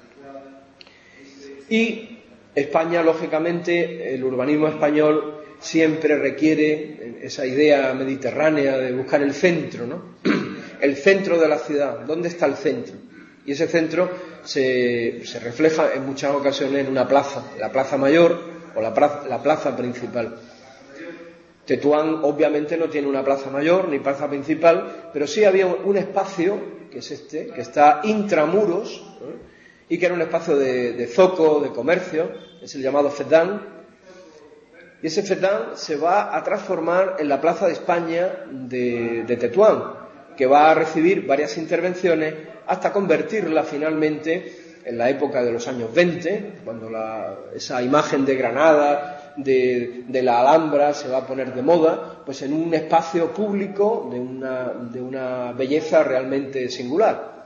Y España, lógicamente, el urbanismo español siempre requiere esa idea mediterránea de buscar el centro, ¿no? El centro de la ciudad. ¿Dónde está el centro? Y ese centro se, se refleja en muchas ocasiones en una plaza, la plaza mayor o la plaza, la plaza principal. Tetuán obviamente no tiene una plaza mayor ni plaza principal, pero sí había un espacio, que es este, que está intramuros, ¿no? Y que era un espacio de, de zoco, de comercio, es el llamado Fedán, y ese Fedán se va a transformar en la Plaza de España de, de Tetuán, que va a recibir varias intervenciones hasta convertirla finalmente, en la época de los años veinte, cuando la, esa imagen de Granada, de, de la Alhambra se va a poner de moda, pues en un espacio público de una, de una belleza realmente singular.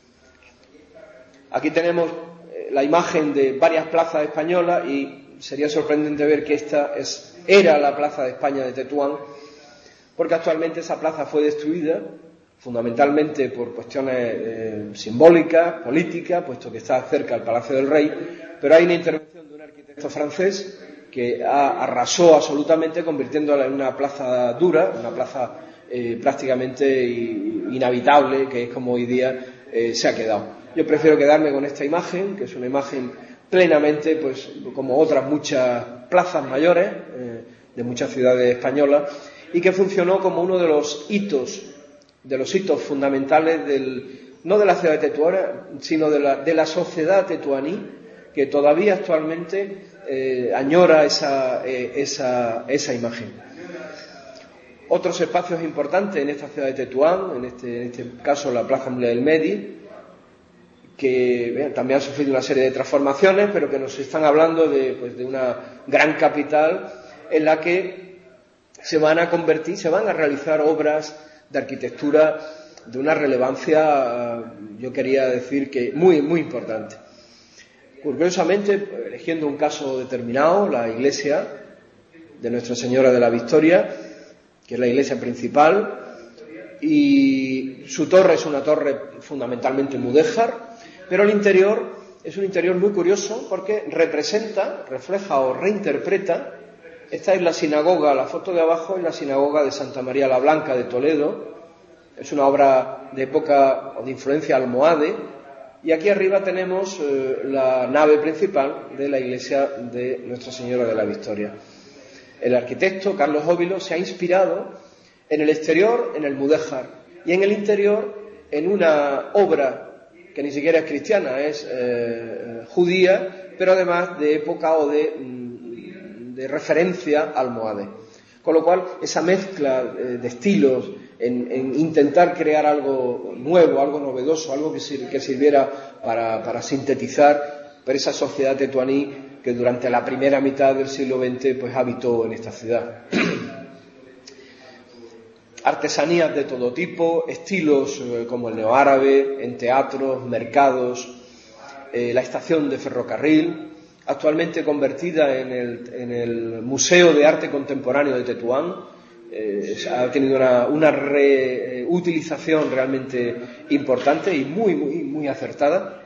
Aquí tenemos la imagen de varias plazas españolas y sería sorprendente ver que esta es, era la Plaza de España de Tetuán, porque actualmente esa plaza fue destruida fundamentalmente por cuestiones eh, simbólicas, políticas, puesto que está cerca del Palacio del Rey, pero hay una intervención de un arquitecto francés que ha, arrasó absolutamente, convirtiéndola en una plaza dura, una plaza eh, prácticamente inhabitable, que es como hoy día eh, se ha quedado. Yo prefiero quedarme con esta imagen, que es una imagen plenamente, pues como otras muchas plazas mayores eh, de muchas ciudades españolas, y que funcionó como uno de los hitos, de los hitos fundamentales del, no de la ciudad de Tetuán, sino de la, de la sociedad tetuaní, que todavía actualmente eh, añora esa, eh, esa, esa imagen. Otros espacios importantes en esta ciudad de Tetuán, en este, en este caso la Plaza Muley del Medi, que bien, también han sufrido una serie de transformaciones, pero que nos están hablando de, pues, de una gran capital en la que se van a convertir, se van a realizar obras de arquitectura de una relevancia, yo quería decir que muy, muy importante. Curiosamente, eligiendo un caso determinado, la iglesia de Nuestra Señora de la Victoria, que es la iglesia principal, y su torre es una torre fundamentalmente mudéjar, pero el interior es un interior muy curioso porque representa, refleja o reinterpreta. Esta es la sinagoga, la foto de abajo es la sinagoga de Santa María la Blanca de Toledo. Es una obra de época o de influencia almohade. Y aquí arriba tenemos eh, la nave principal de la iglesia de Nuestra Señora de la Victoria. El arquitecto Carlos Óbilo se ha inspirado en el exterior en el mudéjar y en el interior en una obra que ni siquiera es cristiana, es eh, judía, pero además de época o de, de referencia almohade. Con lo cual, esa mezcla de estilos en, en intentar crear algo nuevo, algo novedoso, algo que, sir, que sirviera para, para sintetizar por esa sociedad tetuaní que durante la primera mitad del siglo veinte pues habitó en esta ciudad. Artesanías de todo tipo, estilos eh, como el neoárabe, en teatros, mercados, eh, la estación de ferrocarril, actualmente convertida en el, en el Museo de Arte Contemporáneo de Tetuán. Eh, ha tenido una, una reutilización realmente importante y muy, muy, muy acertada.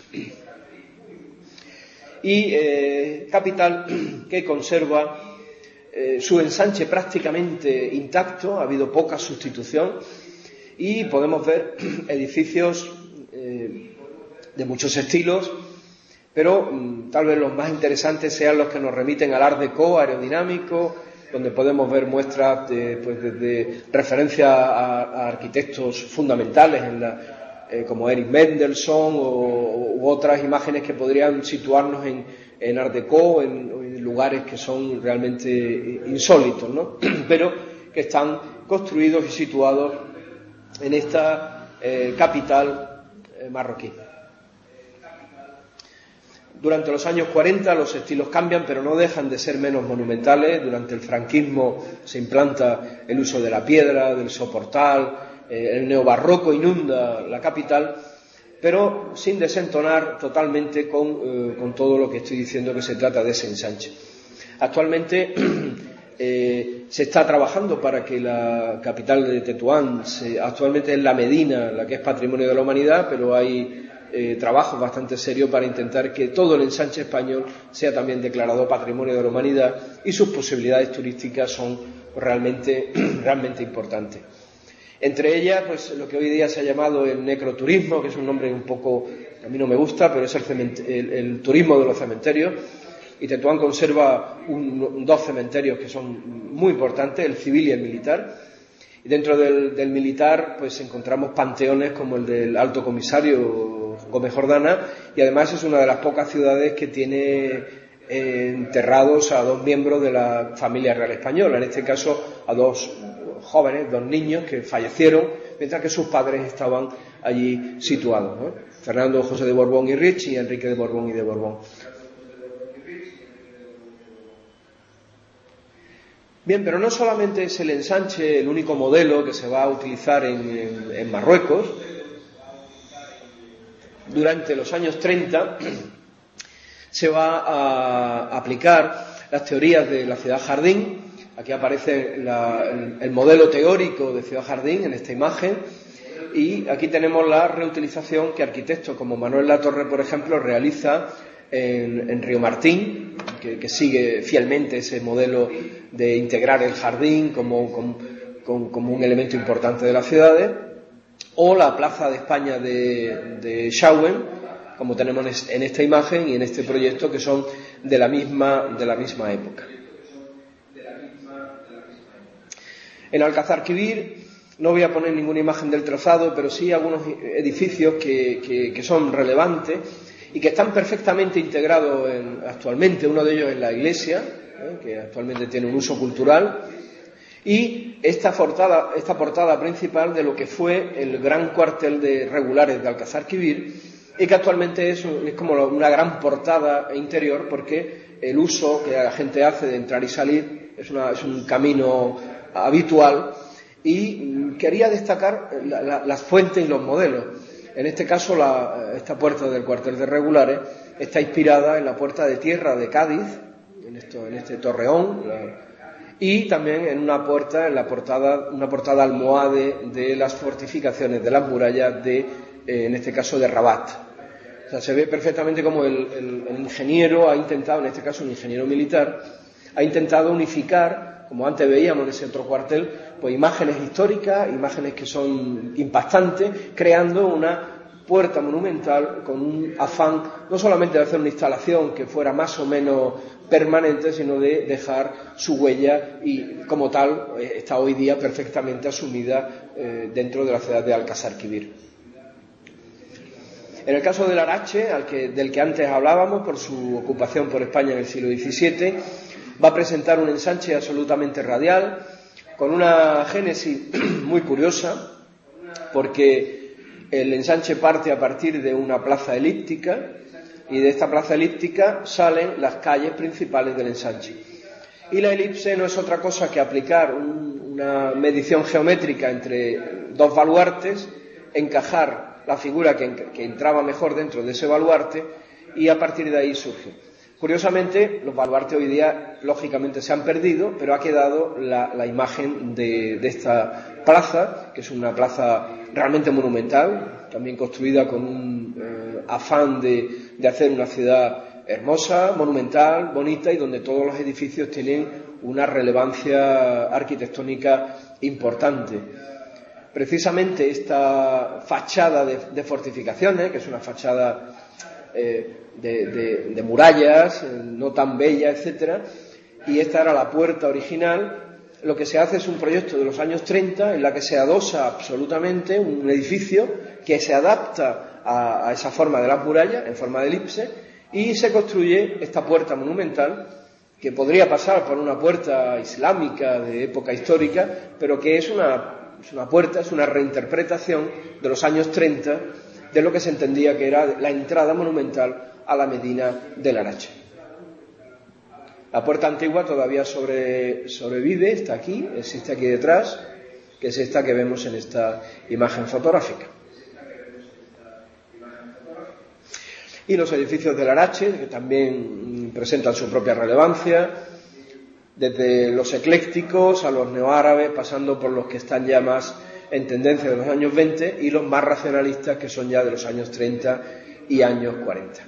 Y eh, capital que conserva eh, su ensanche prácticamente intacto, ha habido poca sustitución y podemos ver edificios eh, de muchos estilos, pero mm, tal vez los más interesantes sean los que nos remiten al Art Deco aerodinámico, donde podemos ver muestras de, pues, de, de referencia a, a arquitectos fundamentales en la, eh, como Erich Mendelsohn o, u otras imágenes que podrían situarnos en, en Art Deco, en, en lugares que son realmente insólitos, ¿no? Pero que están construidos y situados en esta eh, capital eh, marroquí. Durante los años cuarenta los estilos cambian, pero no dejan de ser menos monumentales. Durante el franquismo se implanta el uso de la piedra, del soportal, eh, el neobarroco inunda la capital, pero sin desentonar totalmente con, eh, con todo lo que estoy diciendo, que se trata de ese ensanche. Actualmente eh, se está trabajando para que la capital de Tetuán, se, actualmente es la Medina, la que es Patrimonio de la Humanidad, pero hay Eh, trabajos bastante serios para intentar que todo el ensanche español sea también declarado Patrimonio de la Humanidad, y sus posibilidades turísticas son realmente, realmente importantes. Entre ellas, pues lo que hoy día se ha llamado el necroturismo, que es un nombre un poco, a mí no me gusta, pero es el, el, el turismo de los cementerios, y Tetuán conserva un, dos cementerios que son muy importantes, el civil y el militar. Y dentro del, del militar pues encontramos panteones como el del Alto Comisario Gómez Jordana, y además es una de las pocas ciudades que tiene eh, enterrados a dos miembros de la familia real española, en este caso a dos jóvenes, dos niños que fallecieron mientras que sus padres estaban allí situados, ¿no? Fernando José de Borbón y Rich y Enrique de Borbón y de Borbón. Bien, pero no solamente es el ensanche el único modelo que se va a utilizar en, en, en Marruecos. Durante los años treinta se va a aplicar las teorías de la ciudad jardín. Aquí aparece la, el, el modelo teórico de ciudad jardín en esta imagen, y aquí tenemos la reutilización que arquitectos como Manuel Latorre, por ejemplo, realiza en, en Río Martín, que, que sigue fielmente ese modelo de integrar el jardín como, como, como un elemento importante de las ciudades, o la Plaza de España de, de Schauen, como tenemos en esta imagen y en este proyecto, que son de la misma, de la misma época. En Alcázar-Quibir no voy a poner ninguna imagen del trazado, pero sí algunos edificios que, que, que son relevantes y que están perfectamente integrados en, actualmente. Uno de ellos es la iglesia, ¿eh? que actualmente tiene un uso cultural, y esta portada, esta portada principal de lo que fue el gran cuartel de regulares de Alcázar-Quibir, y que actualmente es, es como una gran portada interior, porque el uso que la gente hace de entrar y salir es, una, es un camino habitual, y quería destacar la, la, las fuentes y los modelos. En este caso, la, esta puerta del cuartel de regulares está inspirada en la puerta de tierra de Cádiz, en, esto, en este torreón, la, y también en una puerta, en la portada, una portada almohade de las fortificaciones de las murallas de, eh, en este caso, de Rabat. O sea, se ve perfectamente como el, el, el ingeniero ha intentado, en este caso un ingeniero militar, ha intentado unificar, como antes veíamos en ese otro cuartel, pues imágenes históricas, imágenes que son impactantes, creando una puerta monumental con un afán no solamente de hacer una instalación que fuera más o menos permanente, sino de dejar su huella, y como tal está hoy día perfectamente asumida eh, dentro de la ciudad de Alcázar-Quibir. En el caso del Arache, al que, del que antes hablábamos, por su ocupación por España en el siglo diecisiete, va a presentar un ensanche absolutamente radial, con una génesis muy curiosa, porque el ensanche parte a partir de una plaza elíptica, y de esta plaza elíptica salen las calles principales del ensanche. Y la elipse no es otra cosa que aplicar un, una medición geométrica entre dos baluartes, encajar la figura que, que entraba mejor dentro de ese baluarte, y a partir de ahí surge. Curiosamente, los baluartes hoy día lógicamente se han perdido, pero ha quedado la, la imagen de, de esta plaza, que es una plaza realmente monumental, también construida con un eh, afán de, de hacer una ciudad hermosa, monumental, bonita, y donde todos los edificios tienen una relevancia arquitectónica importante. Precisamente esta fachada de, de fortificaciones, que es una fachada eh, de, de, de murallas, eh, no tan bella, etcétera, y esta era la puerta original. Lo que se hace es un proyecto de los años treinta en la que se adosa absolutamente un edificio que se adapta a, a esa forma de las murallas, en forma de elipse, y se construye esta puerta monumental, que podría pasar por una puerta islámica de época histórica, pero que es una, es una puerta, es una reinterpretación de los años treinta de lo que se entendía que era la entrada monumental a la Medina del Arache. La puerta antigua todavía sobre, sobrevive, está aquí, existe aquí detrás, que es esta que vemos en esta imagen fotográfica. Y los edificios del Arache, que también presentan su propia relevancia, desde los eclécticos a los neoárabes, pasando por los que están ya más en tendencia de los años veinte, y los más racionalistas, que son ya de los años treinta y años cuarenta.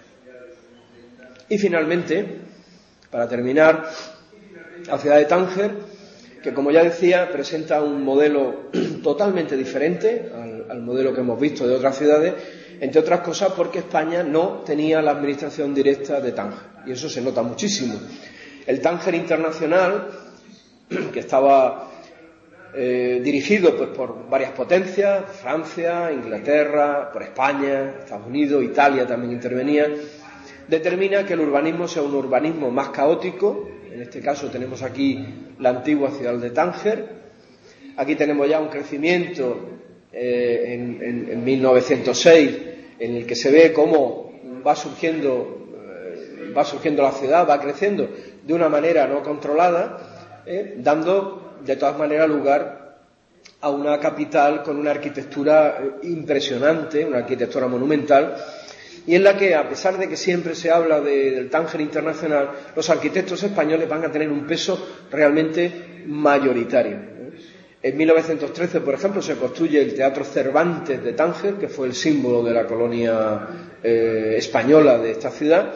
Y finalmente, para terminar, la ciudad de Tánger, que como ya decía, presenta un modelo totalmente diferente al, al modelo que hemos visto de otras ciudades, entre otras cosas porque España no tenía la administración directa de Tánger, y eso se nota muchísimo. El Tánger internacional, que estaba eh, dirigido pues, por varias potencias, Francia, Inglaterra, por España, Estados Unidos, Italia también intervenía, determina que el urbanismo sea un urbanismo más caótico. En este caso tenemos aquí la antigua ciudad de Tánger. Aquí tenemos ya un crecimiento eh, en, en, en mil novecientos seis, en el que se ve cómo va surgiendo, eh, va surgiendo la ciudad, va creciendo de una manera no controlada, eh, dando de todas maneras lugar a una capital con una arquitectura impresionante, una arquitectura monumental, y en la que, a pesar de que siempre se habla de, del Tánger internacional, los arquitectos españoles van a tener un peso realmente mayoritario. En mil novecientos trece, por ejemplo, se construye el Teatro Cervantes de Tánger, que fue el símbolo de la colonia eh, española de esta ciudad,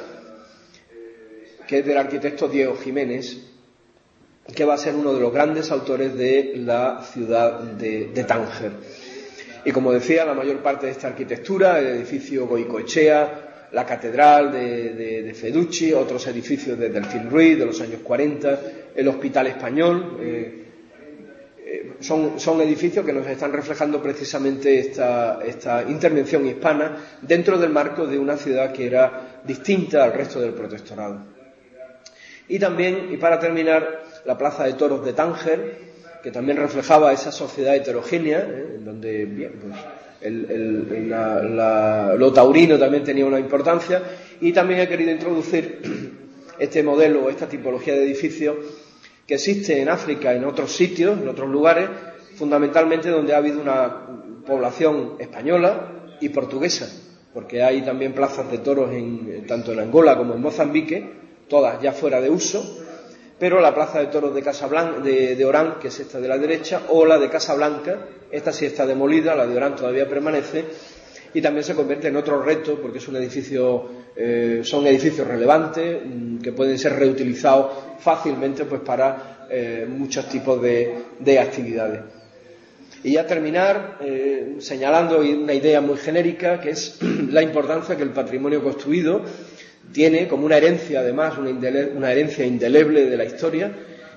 que es del arquitecto Diego Jiménez, que va a ser uno de los grandes autores de la ciudad de, de Tánger. Y como decía, la mayor parte de esta arquitectura, el edificio Goicoechea, la catedral de, de, de Feducci, otros edificios de Delfín Ruiz de los años cuarenta, el Hospital Español, eh, eh, son, son edificios que nos están reflejando precisamente esta, esta intervención hispana dentro del marco de una ciudad que era distinta al resto del protectorado. Y también, y para terminar, la Plaza de Toros de Tánger, que también reflejaba esa sociedad heterogénea, ¿eh? en donde bien, pues, el, el, la, la, lo taurino también tenía una importancia, y también he querido introducir este modelo, esta tipología de edificio que existe en África, en otros sitios, en otros lugares, fundamentalmente donde ha habido una población española y portuguesa, porque hay también plazas de toros en, tanto en Angola como en Mozambique, todas ya fuera de uso, pero la plaza de toros de Casablanca, de, de Orán, que es esta de la derecha, o la de Casablanca, esta sí está demolida, la de Orán todavía permanece, y también se convierte en otro reto, porque es un edificio, eh, son edificios relevantes, mmm, que pueden ser reutilizados fácilmente pues para eh, muchos tipos de, de actividades. Y ya terminar eh, señalando una idea muy genérica, que es la importancia que el patrimonio construido tiene como una herencia, además, una, indele- una herencia indeleble de la historia,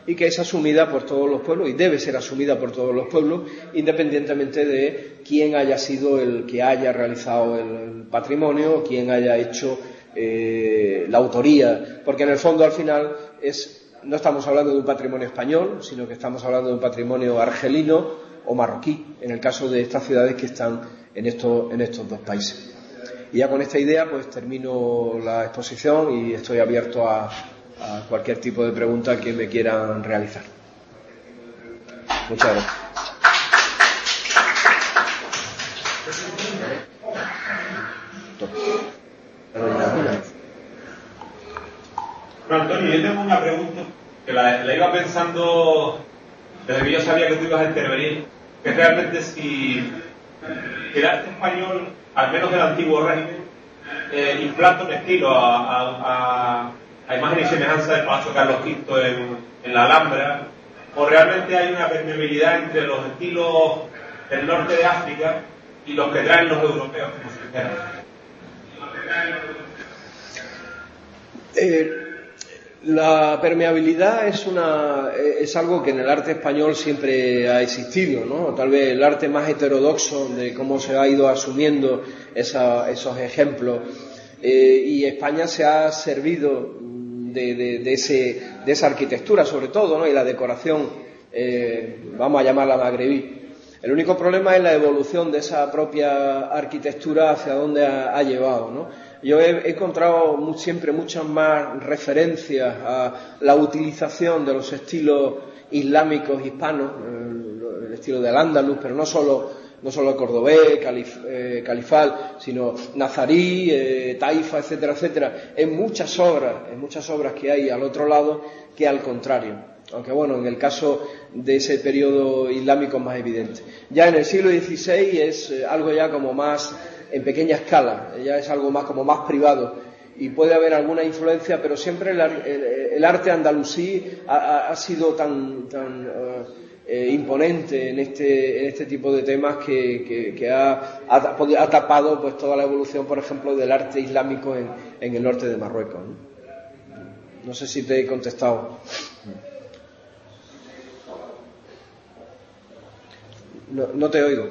y que es asumida por todos los pueblos y debe ser asumida por todos los pueblos, independientemente de quién haya sido el que haya realizado el patrimonio o quién haya hecho eh, la autoría, porque en el fondo al final es, no estamos hablando de un patrimonio español, sino que estamos hablando de un patrimonio argelino o marroquí, en el caso de estas ciudades que están en estos, en estos dos países. Y ya con esta idea pues termino la exposición y estoy abierto a, a cualquier tipo de pregunta que me quieran realizar. Muchas gracias. Bueno, Antonio, yo tengo una pregunta que la, la iba pensando desde que yo sabía que tú ibas a intervenir, que realmente si el arte español, al menos del antiguo régimen, eh, implanta un estilo a, a, a, a imagen y semejanza del Palacio Carlos quinto en, en la Alhambra, o realmente hay una permeabilidad entre los estilos del norte de África y los que traen los europeos, como se dijera. Eh, la permeabilidad es una es algo que en el arte español siempre ha existido, ¿no? Tal vez el arte más heterodoxo de cómo se ha ido asumiendo esa, esos ejemplos, eh, y España se ha servido de, de, de, ese, de esa arquitectura sobre todo, ¿no? Y la decoración, eh, vamos a llamarla magrebí. El único problema es la evolución de esa propia arquitectura hacia dónde ha, ha llevado, ¿no? Yo he, he encontrado siempre muchas más referencias a la utilización de los estilos islámicos hispanos, el, el estilo del Andaluz, pero no solo, no solo cordobés, calif, eh, califal, sino nazarí, eh, taifa, etcétera, etcétera, en muchas obras, en muchas obras que hay al otro lado, que al contrario. Aunque bueno, en el caso de ese periodo islámico es más evidente. Ya en el siglo dieciséis es eh, algo ya como más en pequeña escala, ya es algo más como más privado y puede haber alguna influencia, pero siempre el, el, el arte andalusí ha, ha sido tan, tan uh, eh, imponente en este, en este tipo de temas que, que, que ha, ha, ha tapado pues toda la evolución, por ejemplo, del arte islámico en, en el norte de Marruecos, ¿no? No sé si te he contestado. No, no te oigo.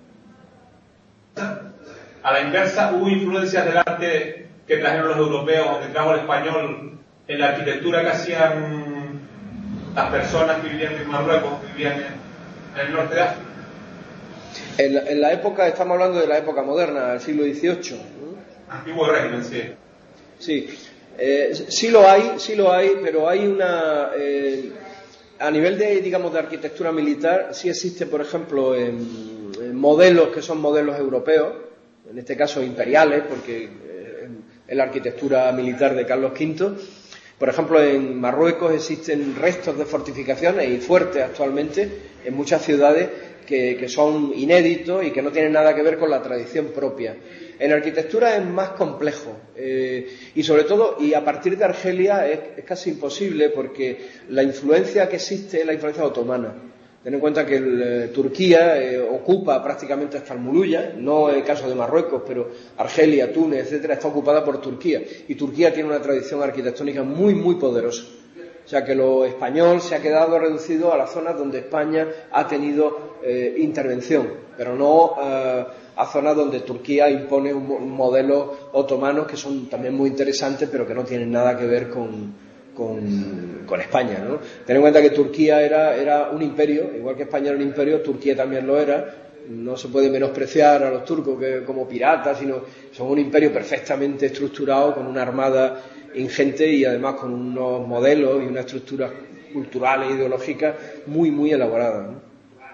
A la inversa, ¿hubo influencias del arte que trajeron los europeos o que trajo el español en la arquitectura que hacían las personas que vivían en Marruecos, que vivían en, en el norte de África? En la, en la época, estamos hablando de la época moderna, del siglo dieciocho, ¿no? Antiguo régimen, sí. Sí, eh, sí lo hay, sí lo hay, pero hay una... Eh, a nivel de, digamos, de arquitectura militar, sí existe, por ejemplo, en, en modelos que son modelos europeos, en este caso imperiales, porque eh, en la arquitectura militar de Carlos quinto. Por ejemplo, en Marruecos existen restos de fortificaciones y fuertes actualmente en muchas ciudades que, que son inéditos y que no tienen nada que ver con la tradición propia. En arquitectura es más complejo eh, y sobre todo, y a partir de Argelia es, es casi imposible porque la influencia que existe es la influencia otomana. Ten en cuenta que el, eh, Turquía eh, ocupa prácticamente hasta el Muluya, no el caso de Marruecos, pero Argelia, Túnez, etcétera, está ocupada por Turquía. Y Turquía tiene una tradición arquitectónica muy, muy poderosa. O sea que lo español se ha quedado reducido a las zonas donde España ha tenido eh, intervención, pero no eh, a zonas donde Turquía impone un, un modelo otomano que son también muy interesantes, pero que no tienen nada que ver con... Con, con España, ¿no? Ten en cuenta que Turquía era, era un imperio, igual que España era un imperio, Turquía también lo era. No se puede menospreciar a los turcos que, como piratas, sino son un imperio perfectamente estructurado, con una armada ingente y además con unos modelos y una estructura cultural e ideológica muy, muy elaborada, ¿no?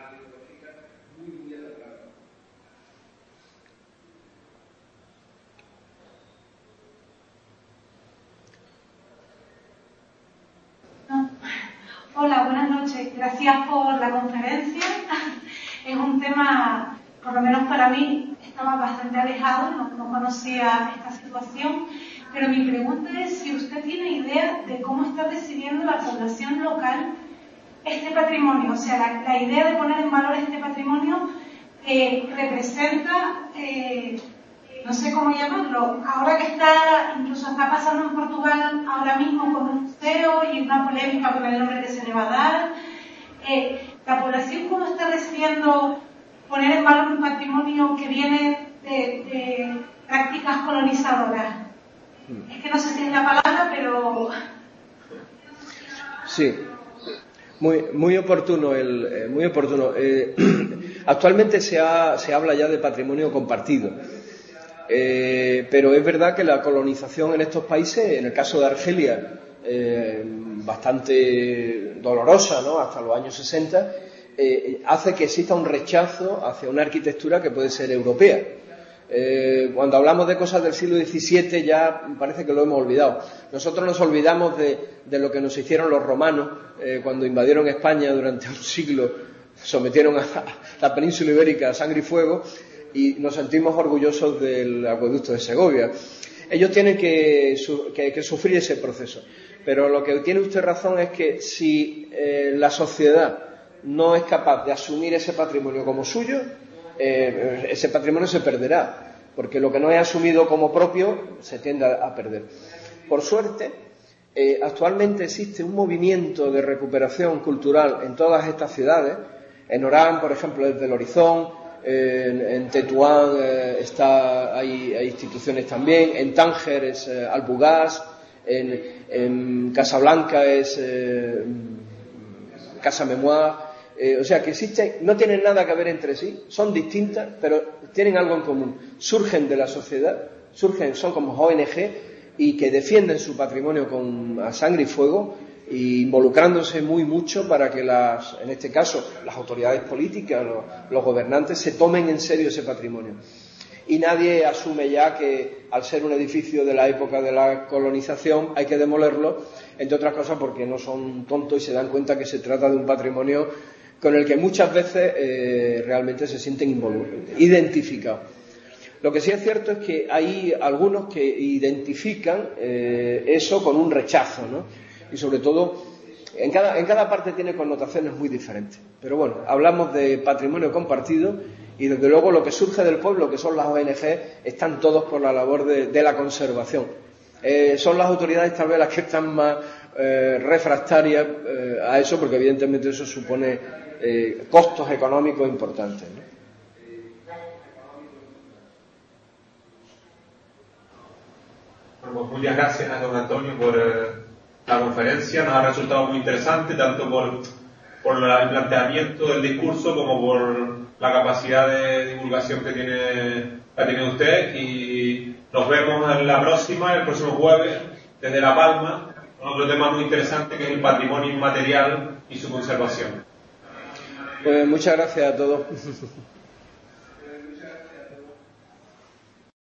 Hola, buenas noches. Gracias por la conferencia. Es un tema, por lo menos para mí, estaba bastante alejado, no, no conocía esta situación, pero mi pregunta es si usted tiene idea de cómo está recibiendo la población local este patrimonio, o sea, la, la idea de poner en valor este patrimonio que representa, eh, no sé cómo llamarlo, ahora que está incluso está pasando en Portugal ahora mismo con un museo y una polémica con el nombre que se le va a dar. Eh, la población, ¿cómo está recibiendo poner en valor un patrimonio que viene de, de prácticas colonizadoras? Es que no sé si es la palabra, pero... Sí, muy, muy oportuno. El, eh, muy oportuno. Eh, actualmente se, ha, se habla ya de patrimonio compartido, eh, pero es verdad que la colonización en estos países, en el caso de Argelia, eh, bastante dolorosa, ¿no?, hasta los años sesenta, eh, hace que exista un rechazo hacia una arquitectura que puede ser europea. Eh, cuando hablamos de cosas del siglo diecisiete ya parece que lo hemos olvidado. Nosotros nos olvidamos de, de lo que nos hicieron los romanos eh, cuando invadieron España durante un siglo, sometieron a la península ibérica a sangre y fuego, y nos sentimos orgullosos del acueducto de Segovia. Ellos tienen que, que, que sufrir ese proceso, pero lo que tiene usted razón es que si eh, la sociedad no es capaz de asumir ese patrimonio como suyo, Eh, ese patrimonio se perderá, porque lo que no es asumido como propio se tiende a, a perder. Por suerte, eh, actualmente existe un movimiento de recuperación cultural en todas estas ciudades. En Orán, por ejemplo, desde el Horizon, eh, en, en Tetuán eh, está, hay, hay instituciones también, en Tánger es eh, Albugas, en, en Casablanca es eh, Casa Memoire. Eh, o sea que existen, no tienen nada que ver entre sí, son distintas, pero tienen algo en común. Surgen de la sociedad, surgen, son como O N G y que defienden su patrimonio con a sangre y fuego, e involucrándose muy mucho para que las, en este caso, las autoridades políticas, los, los gobernantes se tomen en serio ese patrimonio. Y nadie asume ya que al ser un edificio de la época de la colonización hay que demolerlo, entre otras cosas porque no son tontos y se dan cuenta que se trata de un patrimonio con el que muchas veces eh, realmente se sienten identificados. Lo que sí es cierto es que hay algunos que identifican eh, eso con un rechazo, ¿no? Y sobre todo, en cada, en cada parte tiene connotaciones muy diferentes. Pero bueno, hablamos de patrimonio compartido y desde luego lo que surge del pueblo, que son las O N G, están todos por la labor de, de la conservación. Eh, son las autoridades tal vez las que están más eh, refractarias eh, a eso, porque evidentemente eso supone Eh, costos económicos importantes, ¿no? Bueno, pues muchas gracias a don Antonio por eh, la conferencia. Nos ha resultado muy interesante, tanto por, por la, el planteamiento del discurso como por la capacidad de divulgación que tiene, que tiene usted, y nos vemos en la próxima, el próximo jueves, desde La Palma, con otro tema muy interesante que es el patrimonio inmaterial y su conservación. Pues muchas gracias a todos.